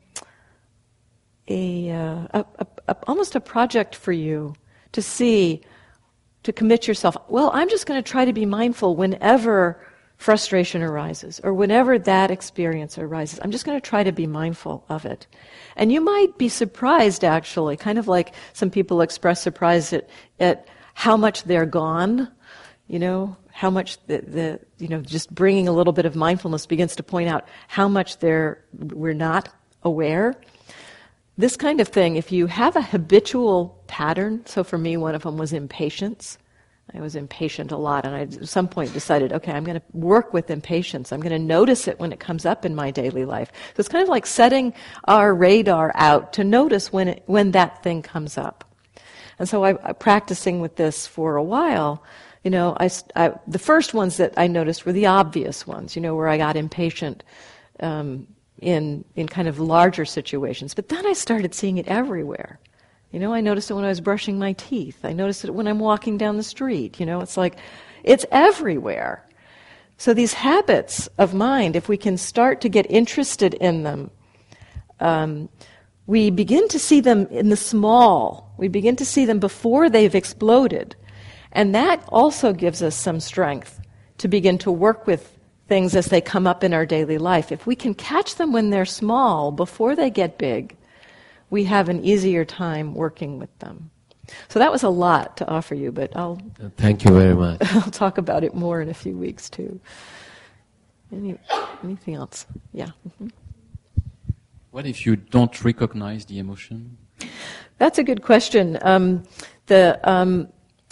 A, uh, a, a, a, almost a project for you to see, to commit yourself, well, I'm just going to try to be mindful whenever frustration arises or whenever that experience arises. I'm just going to try to be mindful of it. And you might be surprised, actually, kind of like some people express surprise at, at how much they're gone, you know, how much the, the, you know, just bringing a little bit of mindfulness begins to point out how much they're, we're not aware. This kind of thing, if you have a habitual pattern, so for me one of them was impatience. I was impatient a lot, and I at some point decided, okay, I'm going to work with impatience. I'm going to notice it when it comes up in my daily life. So it's kind of like setting our radar out to notice when it, when that thing comes up. And so I, I practicing with this for a while. You know, I, I, the first ones that I noticed were the obvious ones, you know, where I got impatient um, in in kind of larger situations. But then I started seeing it everywhere. You know, I noticed it when I was brushing my teeth. I noticed it when I'm walking down the street. You know, it's like, it's everywhere. So these habits of mind, if we can start to get interested in them, um, we begin to see them in the small. We begin to see them before they've exploded. And that also gives us some strength to begin to work with things as they come up in our daily life. If we can catch them when they're small, before they get big, we have an easier time working with them. So that was a lot to offer you, but I'll... Thank you very much. I'll talk about it more in a few weeks, too. Any, anything else? Yeah. Mm-hmm. What if you don't recognize the emotion? That's a good question. Um, the... Um,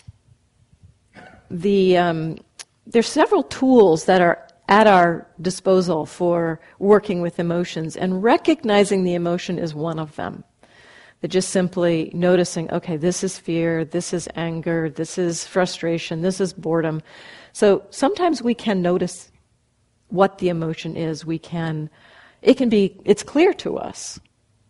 the um, there's several tools that are at our disposal for working with emotions, and recognizing the emotion is one of them. That just simply noticing, okay, this is fear, this is anger, this is frustration, this is boredom. So sometimes we can notice what the emotion is. We can, it can be, it's clear to us.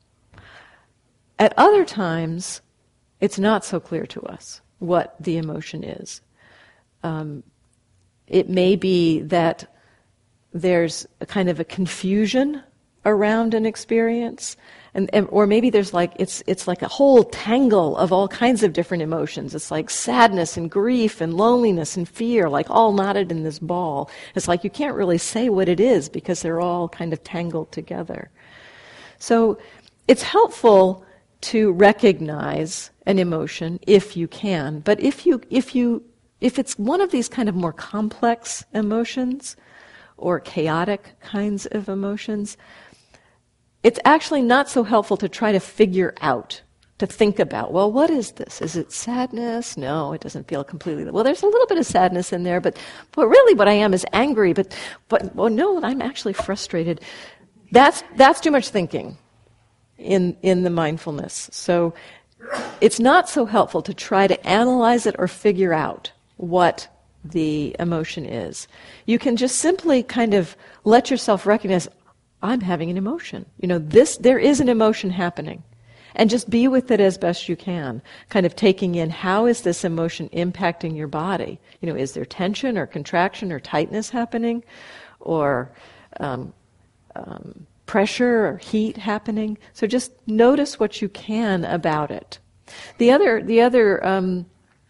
At other times, it's not so clear to us what the emotion is. Um, it may be that there's a kind of a confusion around an experience, and, and or maybe there's like it's it's like a whole tangle of all kinds of different emotions. It's like sadness and grief and loneliness and fear, like all knotted in this ball. It's like you can't really say what it is because they're all kind of tangled together. So it's helpful to recognize an emotion if you can, but if you if you if it's one of these kind of more complex emotions or chaotic kinds of emotions, it's actually not so helpful to try to figure out to think about, well, what is this? Is it sadness? No, it doesn't feel completely. Well, there's a little bit of sadness in there, but, but really what I am is angry, but, but well, no, I'm actually frustrated. That's, that's too much thinking in, in the mindfulness. So it's not so helpful to try to analyze it or figure out what the emotion is. You can just simply kind of let yourself recognize, I'm having an emotion. You know, this, there is an emotion happening. And just be with it as best you can, kind of taking in how is this emotion impacting your body? You know, is there tension or contraction or tightness happening, or um, um, pressure or heat happening? So just notice what you can about it. The other, the other, um,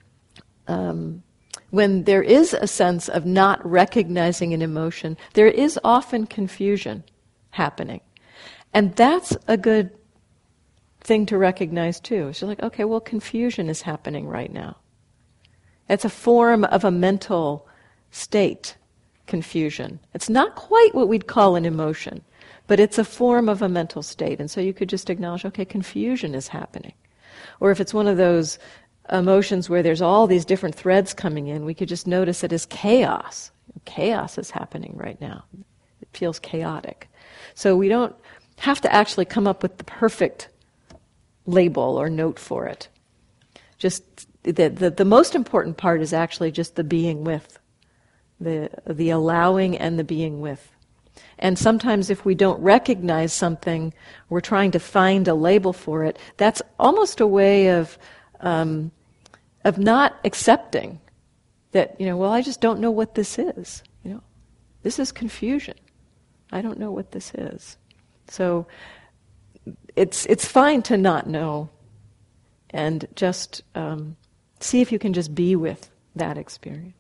um, when there is a sense of not recognizing an emotion, there is often confusion happening, and that's a good thing to recognize too. It's just like, okay, well, confusion is happening right now. It's a form of a mental state, confusion. It's not quite what we'd call an emotion, but it's a form of a mental state. And so you could just acknowledge, okay, confusion is happening. Or if it's one of those emotions where there's all these different threads coming in, we could just notice it as chaos. Chaos is happening right now. It feels chaotic. So we don't have to actually come up with the perfect label or note for it. Just the, the the most important part is actually just the being with, the the allowing and the being with. And sometimes if we don't recognize something, we're trying to find a label for it. That's almost a way of um, of not accepting that, you know, well, I just don't know what this is. You know, this is confusion. I don't know what this is. So It's it's fine to not know, and just um, see if you can just be with that experience.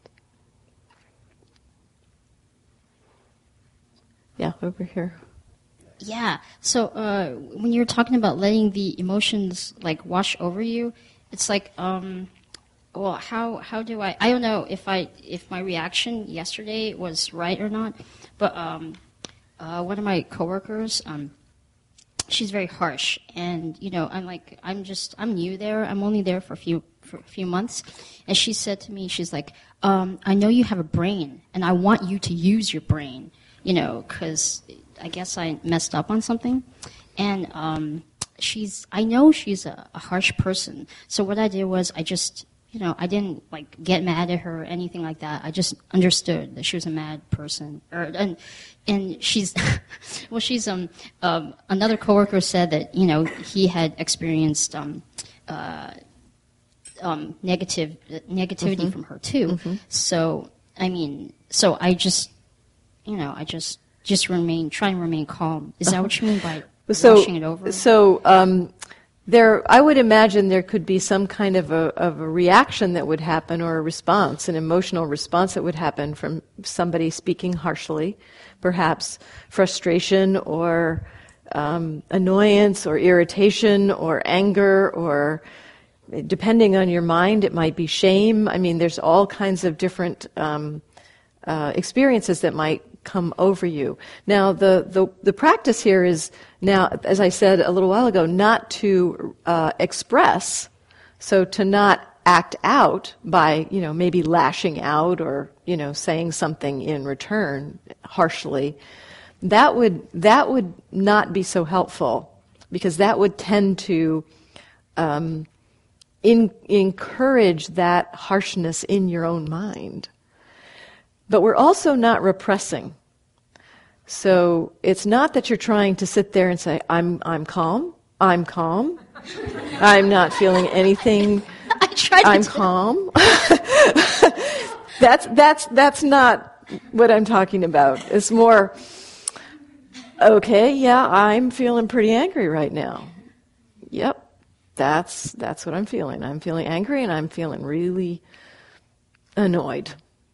Yeah, over here. Yeah. So uh, when you're talking about letting the emotions like wash over you, it's like, um, well, how how do I? I don't know if I if my reaction yesterday was right or not, but um, uh, one of my coworkers. Um, She's very harsh, and you know, I'm like, I'm just, I'm new there. I'm only there for a few, for a few months, and she said to me, she's like, um, I know you have a brain, and I want you to use your brain, you know, because I guess I messed up on something, and um, she's, I know she's a, a harsh person. So what I did was, I just, you know, I didn't like get mad at her or anything like that. I just understood that she was a mad person, or and. And she's, well, she's, um, um, another coworker said that, you know, he had experienced, um, uh, um, negative, negativity mm-hmm. from her too. Mm-hmm. So, I mean, so I just, you know, I just, just remain, try and remain calm. Is that what you mean by so, washing it over? So, um, there, I would imagine there could be some kind of a, of a reaction that would happen, or a response, an emotional response that would happen from somebody speaking harshly. Perhaps frustration or um, annoyance or irritation or anger, or depending on your mind, it might be shame. I mean, there's all kinds of different um, uh, experiences that might come over you. Now, the, the, the practice here is now, as I said a little while ago, not to uh, express, so to not act out by, you know, maybe lashing out or, you know, saying something in return harshly. That would that would not be so helpful, because that would tend to um, in, encourage that harshness in your own mind. But we're also not repressing. So it's not that you're trying to sit there and say, I'm I'm calm, I'm calm, I'm not feeling anything, I tried I'm to calm. that's that's that's not what I'm talking about. It's more, okay, yeah, I'm feeling pretty angry right now. Yep, that's that's what I'm feeling. I'm feeling angry, and I'm feeling really annoyed.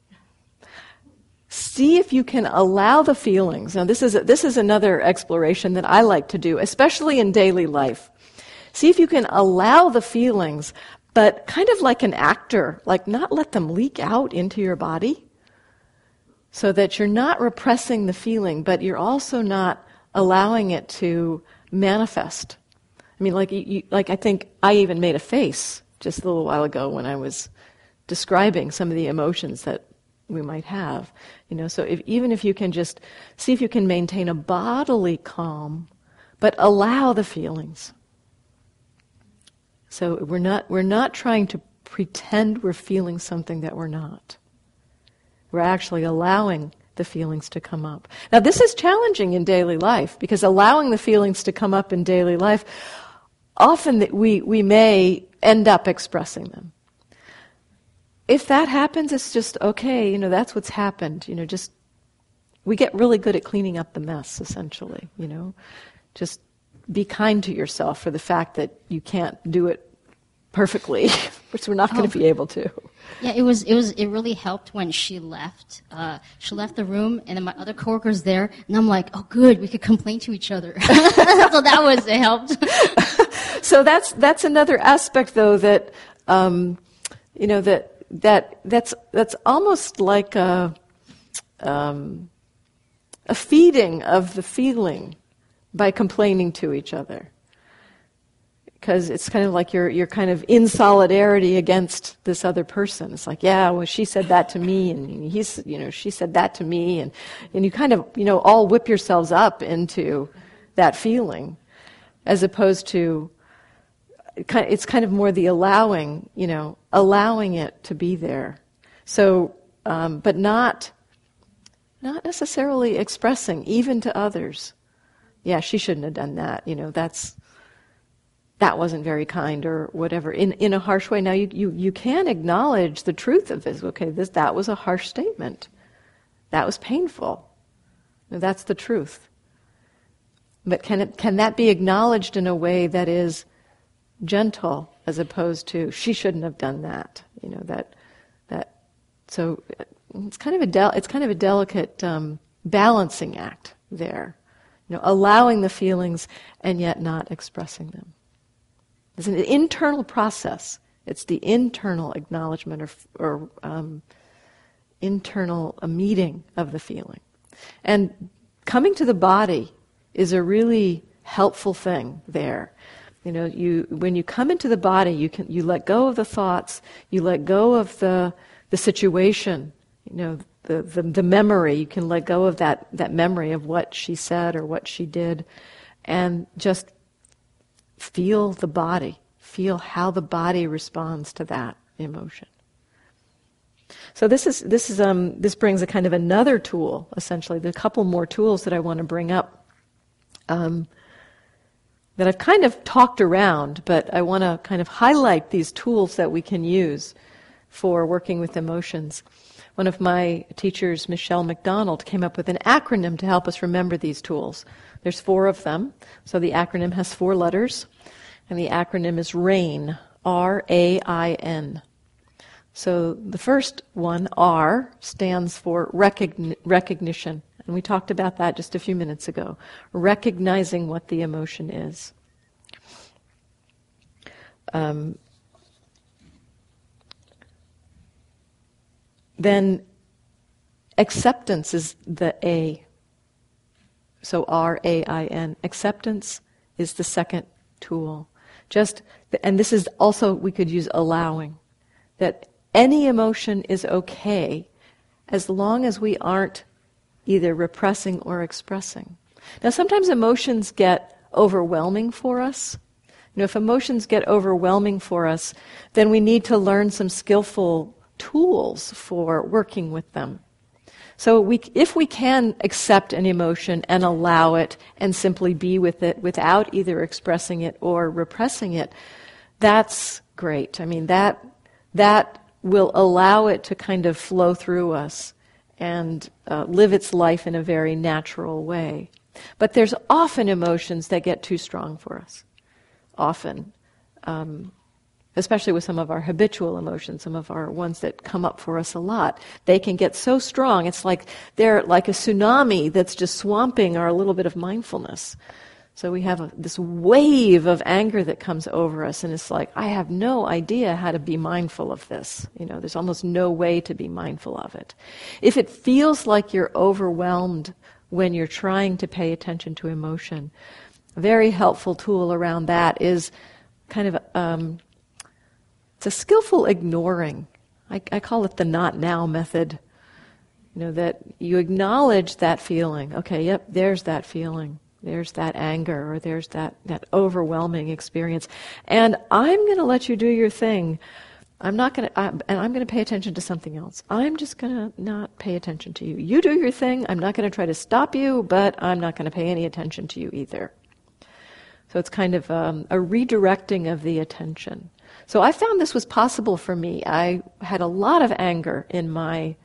See if you can allow the feelings. Now, this is a, this is another exploration that I like to do, especially in daily life. See if you can allow the feelings, but kind of like an actor, like not let them leak out into your body, so that you're not repressing the feeling, but you're also not allowing it to manifest I mean, like, you, you, like I think I even made a face just a little while ago when I was describing some of the emotions that we might have. You know, so if, even if you can just see if you can maintain a bodily calm, but allow the feelings. So we're not we're not trying to pretend we're feeling something that we're not. We're actually allowing the feelings to come up. Now, this is challenging in daily life, because allowing the feelings to come up in daily life, often that we, we may end up expressing them. If that happens, it's just, okay, you know, that's what's happened. You know, just, we get really good at cleaning up the mess, essentially, you know. Just be kind to yourself for the fact that you can't do it perfectly, which we're not oh. going to be able to. Yeah, it was. It was. It really helped when she left. Uh, she left the room, and then my other coworkers there, and I'm like, "Oh, good, we could complain to each other." So that was it helped. So that's that's another aspect, though, that um, you know that that that's that's almost like a um, a feeding of the feeling by complaining to each other. Because it's kind of like you're you're kind of in solidarity against this other person. It's like, yeah, well, she said that to me, and he's, you know, she said that to me, and and you kind of, you know, all whip yourselves up into that feeling, as opposed to, it's kind of more the allowing, you know, allowing it to be there. So, um, but not not necessarily expressing, even to others. Yeah, she shouldn't have done that. You know, that's. That wasn't very kind, or whatever, in, in a harsh way. Now, you, you, you can acknowledge the truth of this. Okay, this that was a harsh statement. That was painful. Now, that's the truth. But can it, can that be acknowledged in a way that is gentle, as opposed to, she shouldn't have done that? You know, that that. So it's kind of a del- it's kind of a delicate um, balancing act there. You know, allowing the feelings and yet not expressing them. It's an internal process. It's the internal acknowledgement or, or um, internal a meeting of the feeling. And coming to the body is a really helpful thing there. You know, you when you come into the body, you can you let go of the thoughts, you let go of the the situation, you know, the, the, the memory. You can let go of that, that memory of what she said or what she did, and just feel the body, feel how the body responds to that emotion. So this is this is um this brings a kind of another tool, essentially. There are a couple more tools that I want to bring up um, that I've kind of talked around, but I want to kind of highlight these tools that we can use for working with emotions. One of my teachers, Michelle McDonald, came up with an acronym to help us remember these tools. There's four of them, so the acronym has four letters, and the acronym is RAIN, R A I N. So the first one, R, stands for recogni- recognition, and we talked about that just a few minutes ago, recognizing what the emotion is. Um, then acceptance is the A. So R A I N. Acceptance is the second tool. Just, and this is also, we could use allowing. That any emotion is okay as long as we aren't either repressing or expressing. Now, sometimes emotions get overwhelming for us. You know, if emotions get overwhelming for us, then we need to learn some skillful tools for working with them. So we, if we can accept an emotion and allow it and simply be with it without either expressing it or repressing it, that's great. I mean, that that will allow it to kind of flow through us and uh, live its life in a very natural way. But there's often emotions that get too strong for us. Often. Um, especially with some of our habitual emotions, some of our ones that come up for us a lot. They can get so strong, it's like they're like a tsunami that's just swamping our little bit of mindfulness. So we have a, this wave of anger that comes over us, and it's like, I have no idea how to be mindful of this. You know, there's almost no way to be mindful of it. If it feels like you're overwhelmed when you're trying to pay attention to emotion, A very helpful tool around that is kind of, um, it's a skillful ignoring. I, I call it the not now method. You know, that you acknowledge that feeling. Okay, yep, there's that feeling. There's that anger, or there's that, that overwhelming experience. And I'm going to let you do your thing. I'm not going to, and I'm going to pay attention to something else. I'm just going to not pay attention to you. You do your thing. I'm not going to try to stop you, but I'm not going to pay any attention to you either. So it's kind of um, a redirecting of the attention. So I found this was possible for me. I had a lot of anger in my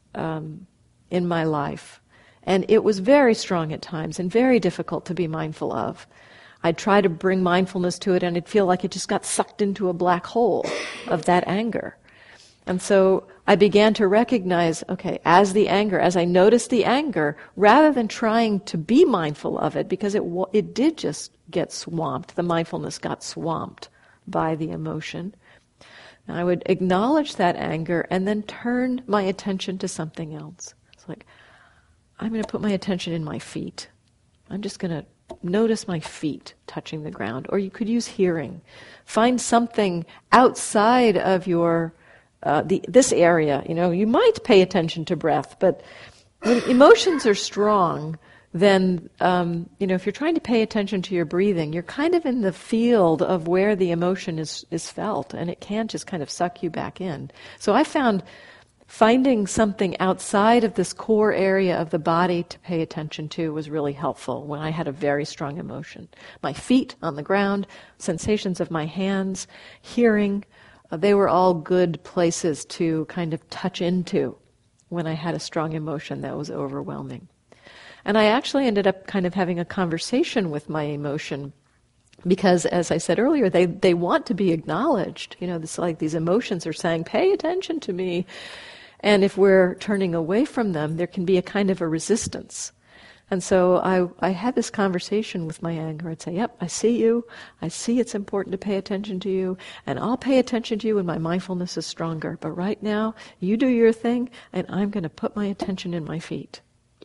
um, in my life. And it was very strong at times and very difficult to be mindful of. I'd try to bring mindfulness to it and it'd feel like it just got sucked into a black hole of that anger. And so I began to recognize, okay, as the anger, as I noticed the anger, rather than trying to be mindful of it, because it it did just get swamped, the mindfulness got swamped by the emotion, and I would acknowledge that anger and then turn my attention to something else. It's like, I'm going to put my attention in my feet. I'm just going to notice my feet touching the ground. Or you could use hearing. Find something outside of your uh, the this area. You know, you might pay attention to breath, but when emotions are strong, then um, you know, if you're trying to pay attention to your breathing, you're kind of in the field of where the emotion is is felt, and it can just kind of suck you back in. So I found finding something outside of this core area of the body to pay attention to was really helpful when I had a very strong emotion. My feet on the ground, sensations of my hands, hearing, uh, they were all good places to kind of touch into when I had a strong emotion that was overwhelming. And I actually ended up kind of having a conversation with my emotion because, as I said earlier, they, they want to be acknowledged. You know, it's like these emotions are saying, pay attention to me. And if we're turning away from them, there can be a kind of a resistance. And so I, I had this conversation with my anger. I'd say, yep, I see you. I see it's important to pay attention to you. And I'll pay attention to you when my mindfulness is stronger. But right now, you do your thing, and I'm going to put my attention in my feet.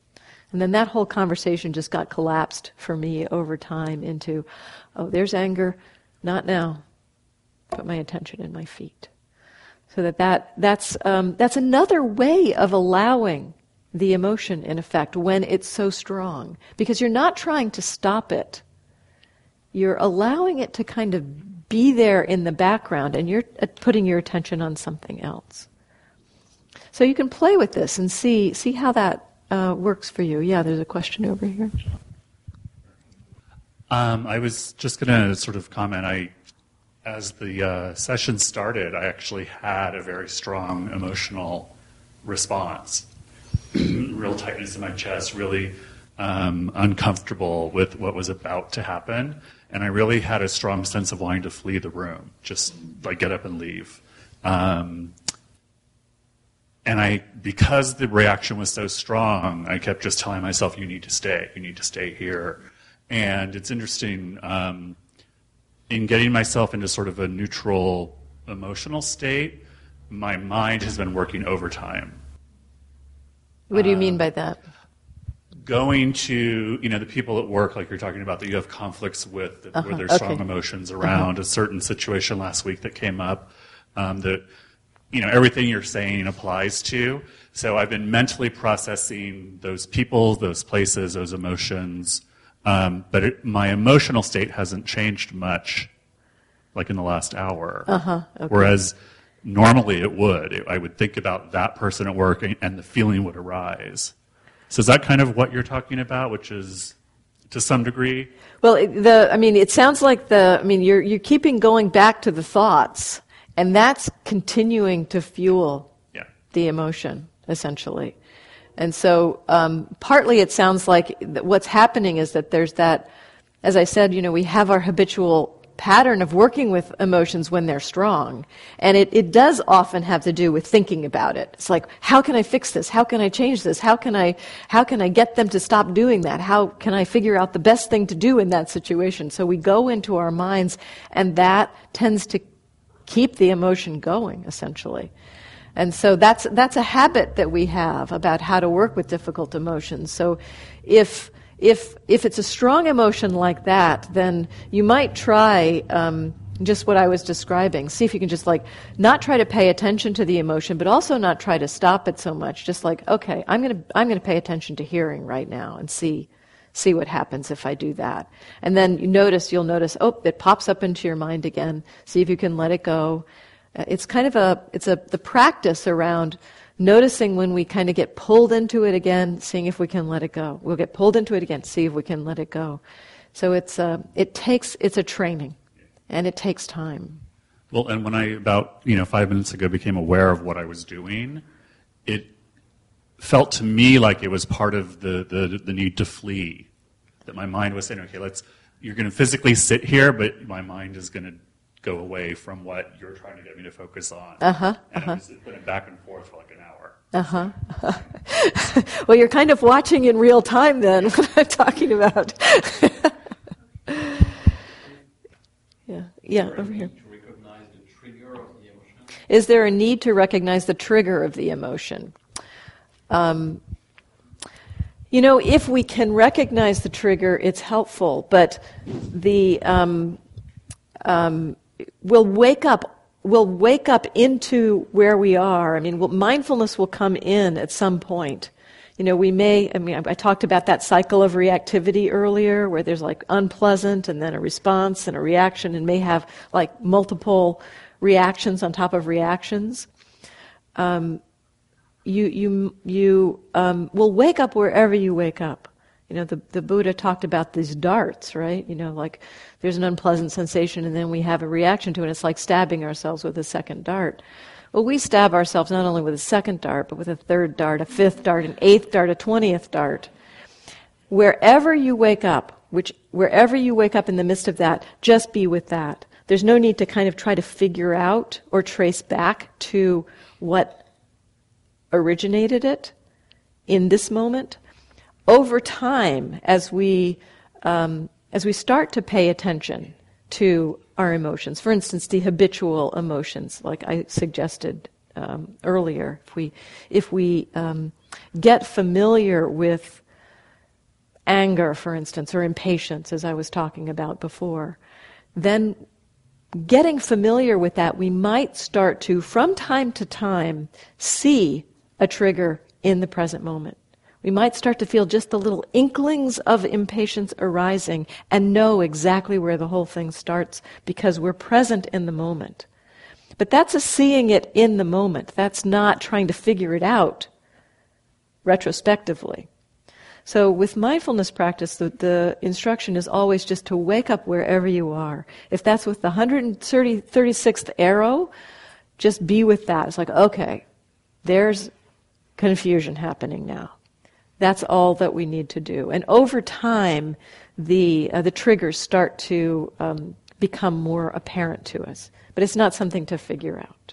And then that whole conversation just got collapsed for me over time into, oh, there's anger, not now. Put my attention in my feet. So that, that that's um, that's another way of allowing the emotion, in effect, when it's so strong. Because you're not trying to stop it. You're allowing it to kind of be there in the background, and you're putting your attention on something else. So you can play with this and see see how that uh, works for you. Yeah, there's a question over here. Um, I was just going to sort of comment. I. As the uh, session started, I actually had a very strong emotional response. Real tightness in my chest, really um, uncomfortable with what was about to happen. And I really had a strong sense of wanting to flee the room, just like get up and leave. Um, and I, because the reaction was so strong, I kept just telling myself, you need to stay, you need to stay here. And it's interesting, um, in getting myself into sort of a neutral emotional state, my mind has been working overtime. What do you uh, mean by that? Going to, you know, the people at work, like you're talking about, that you have conflicts with, that, uh-huh, where there's okay. strong emotions around, uh-huh. a certain situation last week that came up um, that, you know, everything you're saying applies to. So I've been mentally processing those people, those places, those emotions. Um, but it, my emotional state hasn't changed much, like in the last hour. Uh-huh, okay. Whereas normally it would. It, I would think about that person at work, and, and the feeling would arise. So is that kind of what you're talking about, which is to some degree? Well, it, the I mean, it sounds like the. I mean, you're you're keeping going back to the thoughts, and that's continuing to fuel yeah. the emotion, essentially. And so um, partly it sounds like what's happening is that there's that, as I said, you know, we have our habitual pattern of working with emotions when they're strong. And it, it does often have to do with thinking about it. It's like, how can I fix this? How can I change this? How can I, how can I get them to stop doing that? How can I figure out the best thing to do in that situation? So we go into our minds, and that tends to keep the emotion going, essentially. And so that's that's a habit that we have about how to work with difficult emotions. So if if if it's a strong emotion like that, then you might try um, just what I was describing. See if you can just like not try to pay attention to the emotion, but also not try to stop it so much. Just like, okay, I'm gonna I'm gonna pay attention to hearing right now and see see what happens if I do that. And then you notice you'll notice, oh, it pops up into your mind again. See if you can let it go. Uh, it's kind of a it's a the practice around noticing when we kind of get pulled into it again, seeing if we can let it go. We'll get pulled into it again, see if we can let it go. So it's uh, it takes it's a training, and it takes time. Well, and when I about you know five minutes ago became aware of what I was doing, it felt to me like it was part of the the, the need to flee. That my mind was saying, okay, let's you're going to physically sit here, but my mind is going to go away from what you're trying to get me to focus on. Uh-huh, and uh-huh. it was going back and forth for like an hour. Uh-huh. uh-huh. Well, you're kind of watching in real time then, what I'm talking about. yeah, yeah, over here. To recognize the trigger of the emotion? Is there a need to recognize the trigger of the emotion? Um, you know, if we can recognize the trigger, it's helpful, but the... Um, Um, we'll wake up. We'll wake up into where we are. I mean, we'll, mindfulness will come in at some point. You know, we may. I mean, I, I talked about that cycle of reactivity earlier, where there's like unpleasant and then a response and a reaction, and may have like multiple reactions on top of reactions. Um, you you you um, will wake up wherever you wake up. You know, the, the Buddha talked about these darts, right? You know, like there's an unpleasant sensation and then we have a reaction to it. It's like stabbing ourselves with a second dart. Well, we stab ourselves not only with a second dart, but with a third dart, a fifth dart, an eighth dart, a twentieth dart. Wherever you wake up, which wherever you wake up in the midst of that, just be with that. There's no need to kind of try to figure out or trace back to what originated it in this moment. Over time, as we um, as we start to pay attention to our emotions, for instance, the habitual emotions, like I suggested um, earlier, if we if we um, get familiar with anger, for instance, or impatience, as I was talking about before, then getting familiar with that, we might start to, from time to time, see a trigger in the present moment. We might start to feel just the little inklings of impatience arising and know exactly where the whole thing starts because we're present in the moment. But that's a seeing it in the moment. That's not trying to figure it out retrospectively. So with mindfulness practice, the, the instruction is always just to wake up wherever you are. If that's with the one hundred thirty-sixth arrow, just be with that. It's like, okay, there's confusion happening now. That's all that we need to do. And over time, the uh, the triggers start to um, become more apparent to us. But it's not something to figure out.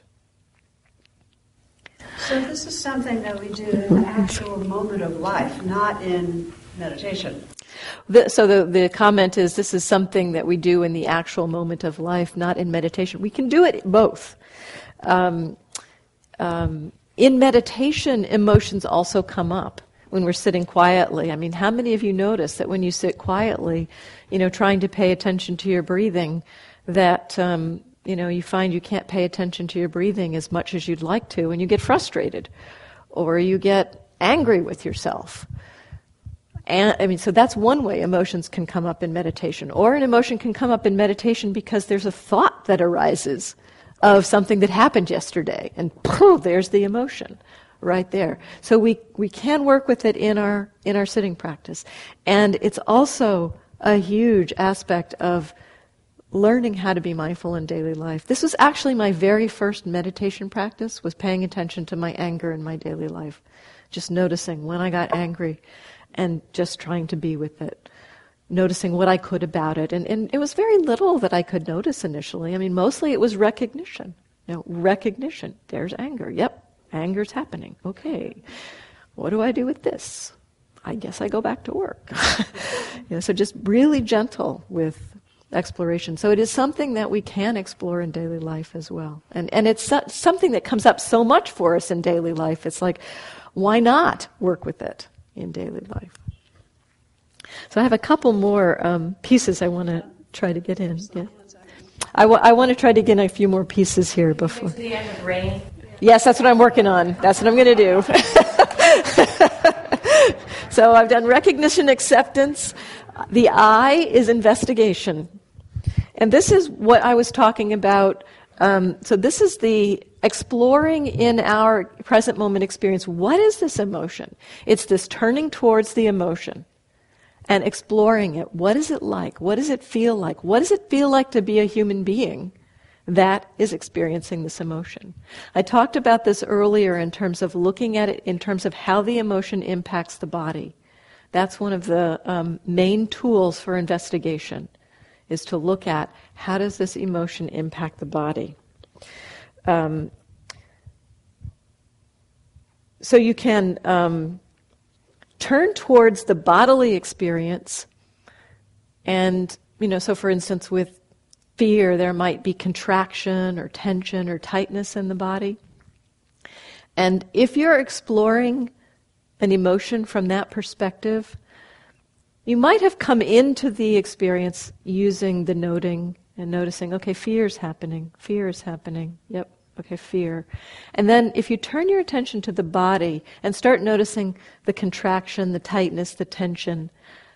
So this is something that we do in the actual moment of life, not in meditation. The, so the, the comment is, this is something that we do in the actual moment of life, not in meditation. We can do it both. Um, um, in meditation, emotions also come up when we're sitting quietly. I mean, how many of you notice that when you sit quietly, you know, trying to pay attention to your breathing, that, um, you know, you find you can't pay attention to your breathing as much as you'd like to, and you get frustrated, or you get angry with yourself. And I mean, so that's one way emotions can come up in meditation. Or an emotion can come up in meditation because there's a thought that arises of something that happened yesterday, and poof, there's the emotion right there. So we, we can work with it in our in our sitting practice. And it's also a huge aspect of learning how to be mindful in daily life. This was actually my very first meditation practice, was paying attention to my anger in my daily life. Just noticing when I got angry and just trying to be with it. Noticing what I could about it. And, and it was very little that I could notice initially. I mean, mostly it was recognition. You know, recognition. There's anger. Yep. Anger's happening. Okay. What do I do with this? I guess I go back to work. You know, so just really gentle with exploration. So it is something that we can explore in daily life as well. And and it's so, something that comes up so much for us in daily life. It's like, why not work with it in daily life? So I have a couple more um, pieces I want to try to get in. Yeah. I, w- I want to try to get a few more pieces here before. To the end of rain. Yes, that's what I'm working on. That's what I'm going to do. So I've done recognition, acceptance. The I is investigation. And this is what I was talking about. Um, so this is the exploring in our present moment experience. What is this emotion? It's this turning towards the emotion and exploring it. What is it like? What does it feel like? What does it feel like to be a human being that is experiencing this emotion? I talked about this earlier in terms of looking at it in terms of how the emotion impacts the body. That's one of the um, main tools for investigation, is to look at how does this emotion impact the body. Um, so you can um, turn towards the bodily experience, and, you know, so for instance with fear there might be contraction or tension or tightness in the body. And if you're exploring an emotion from that perspective, you might have come into the experience using the noting and noticing, okay, fear is happening, fear is happening, yep, okay, fear. And then if you turn your attention to the body and start noticing the contraction, the tightness, the tension,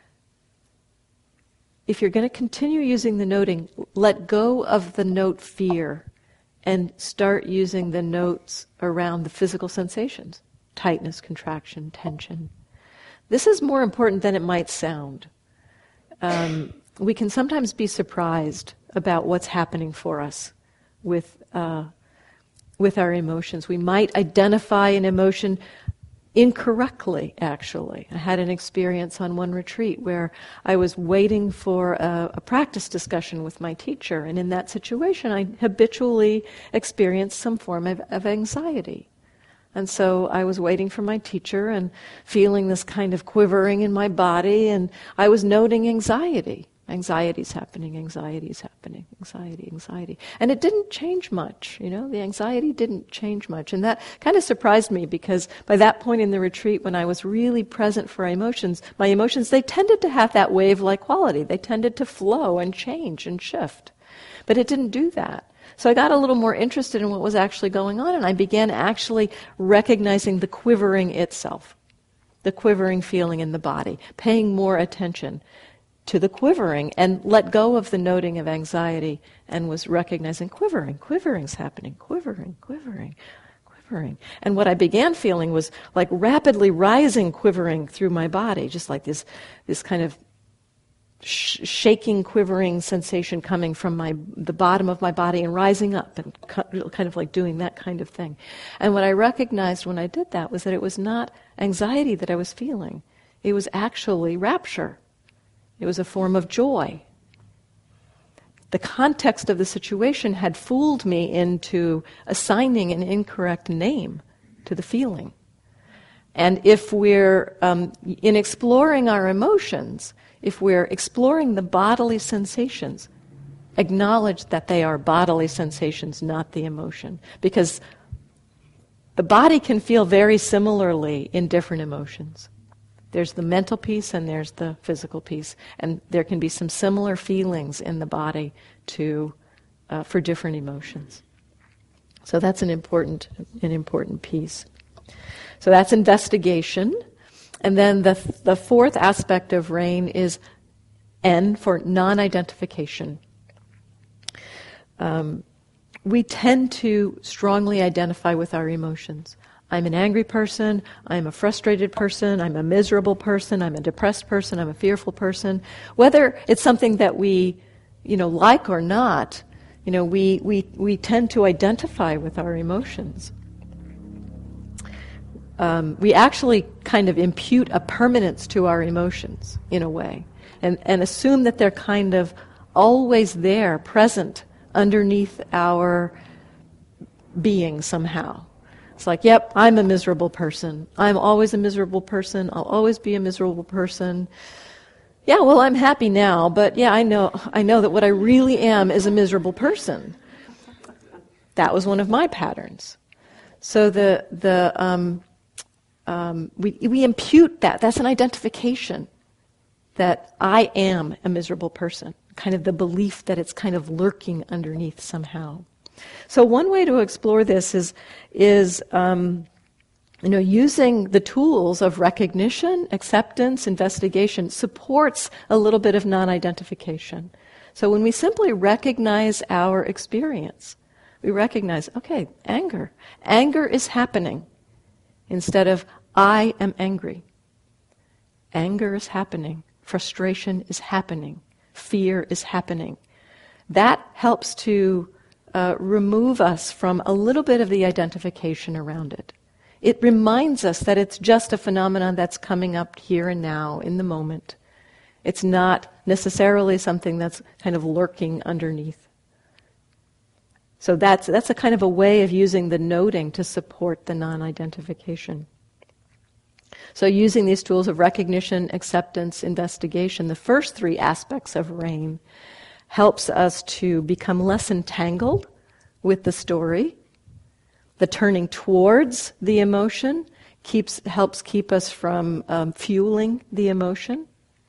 if you're going to continue using the noting, let go of the note fear and start using the notes around the physical sensations, tightness, contraction, tension. This is more important than it might sound. Um, we can sometimes be surprised about what's happening for us with uh, with our emotions. We might identify an emotion incorrectly, actually. I had an experience on one retreat where I was waiting for a, a practice discussion with my teacher, and in that situation I habitually experienced some form of, of anxiety. And so I was waiting for my teacher and feeling this kind of quivering in my body, and I was noting anxiety. Anxiety's happening, anxiety's happening, anxiety, anxiety. And it didn't change much, you know, the anxiety didn't change much. And that kind of surprised me, because by that point in the retreat, when I was really present for emotions, my emotions, they tended to have that wave-like quality. They tended to flow and change and shift. But it didn't do that. So I got a little more interested in what was actually going on, and I began actually recognizing the quivering itself, the quivering feeling in the body, paying more attention to the quivering, and let go of the noting of anxiety, and was recognizing quivering, quivering's happening, quivering, quivering, quivering. And what I began feeling was like rapidly rising quivering through my body, just like this, this kind of sh- shaking, quivering sensation coming from my the bottom of my body and rising up, and cu- kind of like doing that kind of thing. And what I recognized when I did that was that it was not anxiety that I was feeling. It was actually rapture. It was a form of joy. The context of the situation had fooled me into assigning an incorrect name to the feeling. And if we're, um, in exploring our emotions, if we're exploring the bodily sensations, acknowledge that they are bodily sensations, not the emotion. Because the body can feel very similarly in different emotions. There's the mental piece and there's the physical piece, and there can be some similar feelings in the body to uh, for different emotions. So that's an important an important piece. So that's investigation, and then the the fourth aspect of RAIN is N for non-identification. Um, we tend to strongly identify with our emotions. I'm an angry person, I'm a frustrated person, I'm a miserable person, I'm a depressed person, I'm a fearful person. Whether it's something that we, you know, like or not, you know, we, we, we tend to identify with our emotions. Um, we actually kind of impute a permanence to our emotions, in a way, and, and assume that they're kind of always there, present, underneath our being somehow. It's like, yep, I'm a miserable person. I'm always a miserable person. I'll always be a miserable person. Yeah, well, I'm happy now, but yeah, I know I know that what I really am is a miserable person. That was one of my patterns. So the the um, um, we we impute that. That's an identification. that I am a miserable person, kind of the belief that it's kind of lurking underneath somehow. So one way to explore this is, is um, you know, using the tools of recognition, acceptance, investigation supports a little bit of non-identification. So when we simply recognize our experience, we recognize, okay, anger. Anger is happening instead of I am angry. Anger is happening. Frustration is happening. Fear is happening. That helps to uh, remove us from a little bit of the identification around it. It reminds us that it's just a phenomenon that's coming up here and now in the moment. It's not necessarily something that's kind of lurking underneath. So that's that's a kind of a way of using the noting to support the non-identification. So using these tools of recognition, acceptance, investigation, the first three aspects of RAIN, helps us to become less entangled with the story. The turning towards the emotion keeps helps keep us from um, fueling the emotion.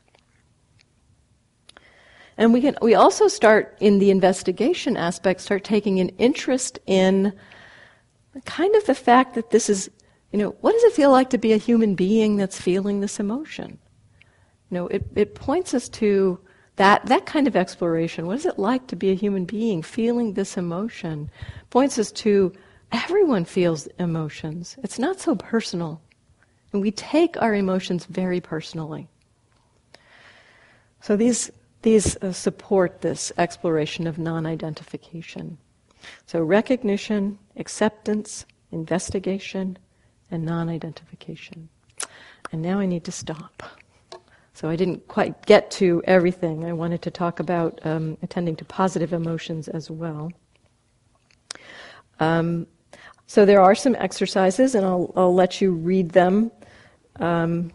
And we can we also start in the investigation aspect, start taking an interest in kind of the fact that this is, you know, what does it feel like to be a human being that's feeling this emotion? You know, it, it points us to that that kind of exploration. What is it like to be a human being feeling this emotion? Points us to everyone feels emotions. It's not so personal. And we take our emotions very personally. So these These uh, support this exploration of non-identification. So recognition, acceptance, investigation, and non-identification. And now I need to stop. So I didn't quite get to everything. I wanted to talk about um, attending to positive emotions as well. Um, so there are some exercises, and I'll, I'll let you read them. Um,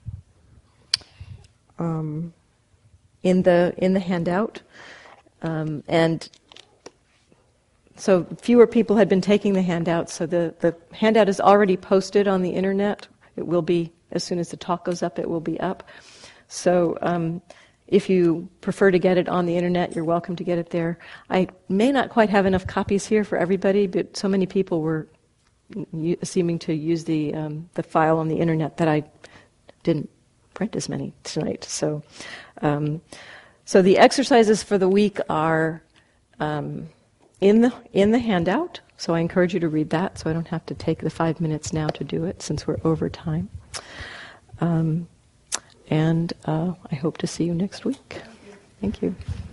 um, in the in the handout. Um, and so fewer people had been taking the handout, so the, the handout is already posted on the internet. It will be, as soon as the talk goes up, it will be up. So um, if you prefer to get it on the internet, you're welcome to get it there. I may not quite have enough copies here for everybody, but so many people were u- seeming to use the um, the file on the internet that I didn't print as many tonight. So um, so the exercises for the week are um, in the in the handout. So I encourage you to read that, so I don't have to take the five minutes now to do it, since we're over time. Um, and uh, I hope to see you next week. Thank you.